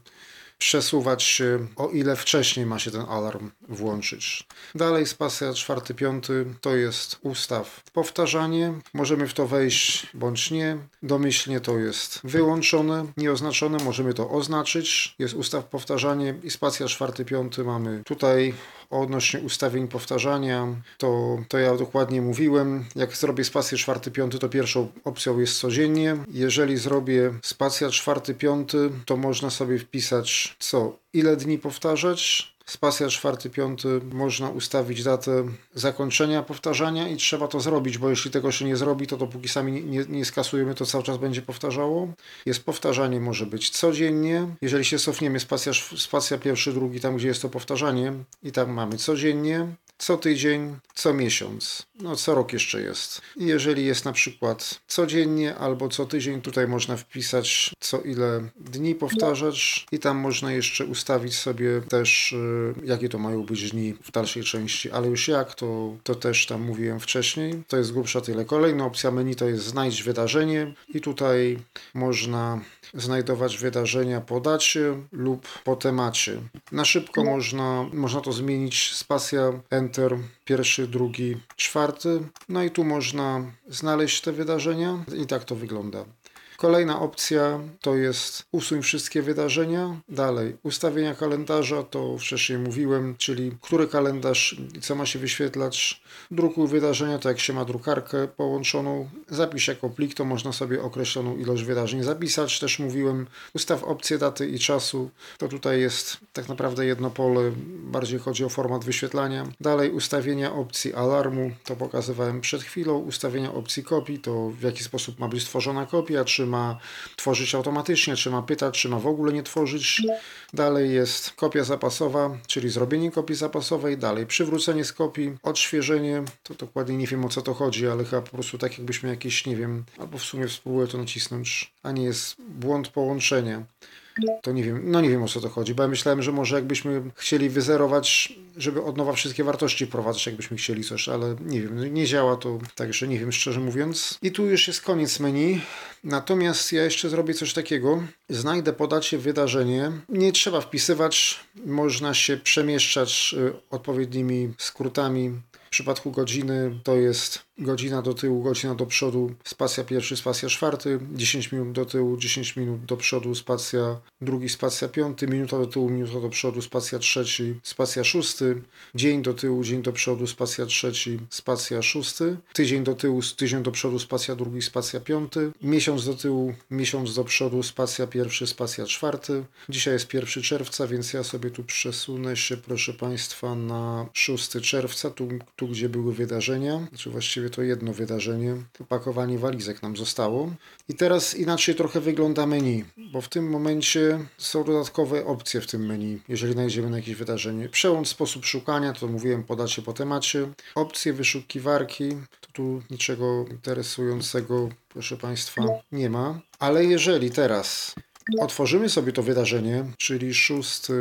przesuwać się, o ile wcześniej ma się ten alarm włączyć. Dalej spacja 4-5 to jest ustaw powtarzanie. Możemy w to wejść bądź nie. Domyślnie to jest wyłączone, nieoznaczone. Możemy to oznaczyć. Jest ustaw powtarzanie i spacja 4-5 mamy tutaj odnośnie ustawień powtarzania. To ja dokładnie mówiłem. Jak zrobię spację 4-5, to pierwszą opcją jest codziennie. Jeżeli zrobię spacja 4-5, to można sobie wpisać ile dni powtarzać. Spacja 4-5 można ustawić datę zakończenia powtarzania i trzeba to zrobić, bo jeśli tego się nie zrobi, to dopóki sami nie skasujemy, to cały czas będzie powtarzało. Jest powtarzanie, może być codziennie. Jeżeli się cofniemy, spacja 1-2, tam gdzie jest to powtarzanie i tam mamy codziennie, co tydzień, co miesiąc, co rok jeszcze jest. I jeżeli jest na przykład codziennie albo co tydzień, tutaj można wpisać co ile dni powtarzać i tam można jeszcze ustawić sobie też jakie to mają być dni w dalszej części, ale już jak, to też tam mówiłem wcześniej. To jest z grubsza tyle. Kolejna opcja menu to jest znajdź wydarzenie i tutaj można znajdować wydarzenia po dacie lub po temacie. Na szybko można to zmienić, spacja, enter, 1, 2, 4. No i tu można znaleźć te wydarzenia i tak to wygląda. Kolejna opcja to jest usuń wszystkie wydarzenia. Dalej ustawienia kalendarza, to wcześniej mówiłem, czyli który kalendarz i co ma się wyświetlać. Drukuj wydarzenia, to jak się ma drukarkę połączoną. Zapisz jako plik, to można sobie określoną ilość wydarzeń zapisać. Też mówiłem, ustaw opcję daty i czasu. To tutaj jest tak naprawdę jedno pole, bardziej chodzi o format wyświetlania. Dalej ustawienia opcji alarmu, to pokazywałem przed chwilą. Ustawienia opcji kopii, to w jaki sposób ma być stworzona kopia, czy ma tworzyć automatycznie, czy ma pytać, czy ma w ogóle nie tworzyć. Dalej jest kopia zapasowa, czyli zrobienie kopii zapasowej. Dalej przywrócenie z kopii, odświeżenie, to dokładnie nie wiem o co to chodzi, ale chyba po prostu tak jakbyśmy jakieś, nie wiem, albo w sumie spróbuję to nacisnąć, a nie jest błąd połączenia. To nie wiem o co to chodzi, bo ja myślałem, że może jakbyśmy chcieli wyzerować, żeby od nowa wszystkie wartości wprowadzać, jakbyśmy chcieli coś, ale nie wiem, nie działa to, także nie wiem szczerze mówiąc. I tu już jest koniec menu, natomiast ja jeszcze zrobię coś takiego, znajdę po dacie wydarzenie, nie trzeba wpisywać, można się przemieszczać odpowiednimi skrótami. W przypadku godziny to jest godzina do tyłu, godzina do przodu, spacja 1, spacja 4, 10 minut do tyłu, 10 minut do przodu, spacja 2, spacja 5, minuta do tyłu, minuta do przodu, spacja 3, spacja 6, dzień do tyłu, dzień do przodu, spacja 3, spacja 6, tydzień do tyłu, tydzień do przodu, spacja 2, spacja 5, miesiąc do tyłu, miesiąc do przodu, spacja 1, spacja 4. Dzisiaj jest 1 czerwca, więc ja sobie tu przesunę się, proszę Państwa, na 6 czerwca, tu gdzie były wydarzenia, znaczy właściwie to jedno wydarzenie, pakowanie walizek nam zostało. I teraz inaczej trochę wygląda menu, bo w tym momencie są dodatkowe opcje w tym menu, jeżeli znajdziemy na jakieś wydarzenie. Przełącz sposób szukania, to mówiłem, podacie po temacie. Opcje wyszukiwarki, to tu niczego interesującego, proszę Państwa, nie ma. Ale jeżeli teraz otworzymy sobie to wydarzenie, czyli 6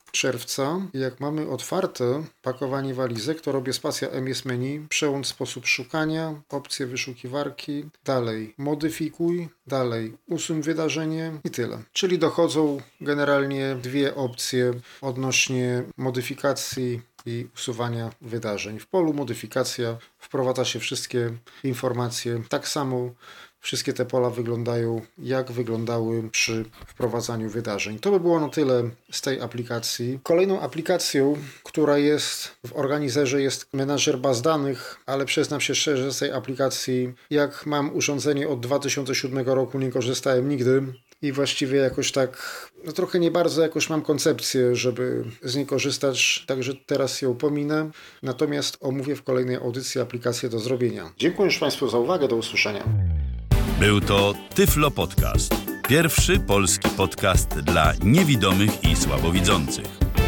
czerwca. Jak mamy otwarte pakowanie walizek, to robię spacja M jest menu, przełącz sposób szukania, opcje wyszukiwarki, dalej modyfikuj, dalej usuń wydarzenie i tyle. Czyli dochodzą generalnie dwie opcje odnośnie modyfikacji i usuwania wydarzeń. W polu modyfikacja wprowadza się wszystkie informacje. Tak samo wszystkie te pola wyglądają, jak wyglądały przy wprowadzaniu wydarzeń. To by było na tyle z tej aplikacji. Kolejną aplikacją, która jest w Organizerze, jest menadżer baz danych, ale przyznam się szczerze, z tej aplikacji, jak mam urządzenie od 2007 roku, nie korzystałem nigdy. I właściwie jakoś tak, trochę nie bardzo jakoś mam koncepcję, żeby z niej korzystać, także teraz ją pominę. Natomiast omówię w kolejnej audycji aplikację do zrobienia. Dziękuję Państwu za uwagę, do usłyszenia. Był to Tyflo Podcast. Pierwszy polski podcast dla niewidomych i słabowidzących.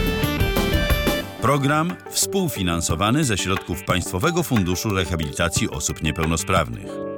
Program współfinansowany ze środków Państwowego Funduszu Rehabilitacji Osób Niepełnosprawnych.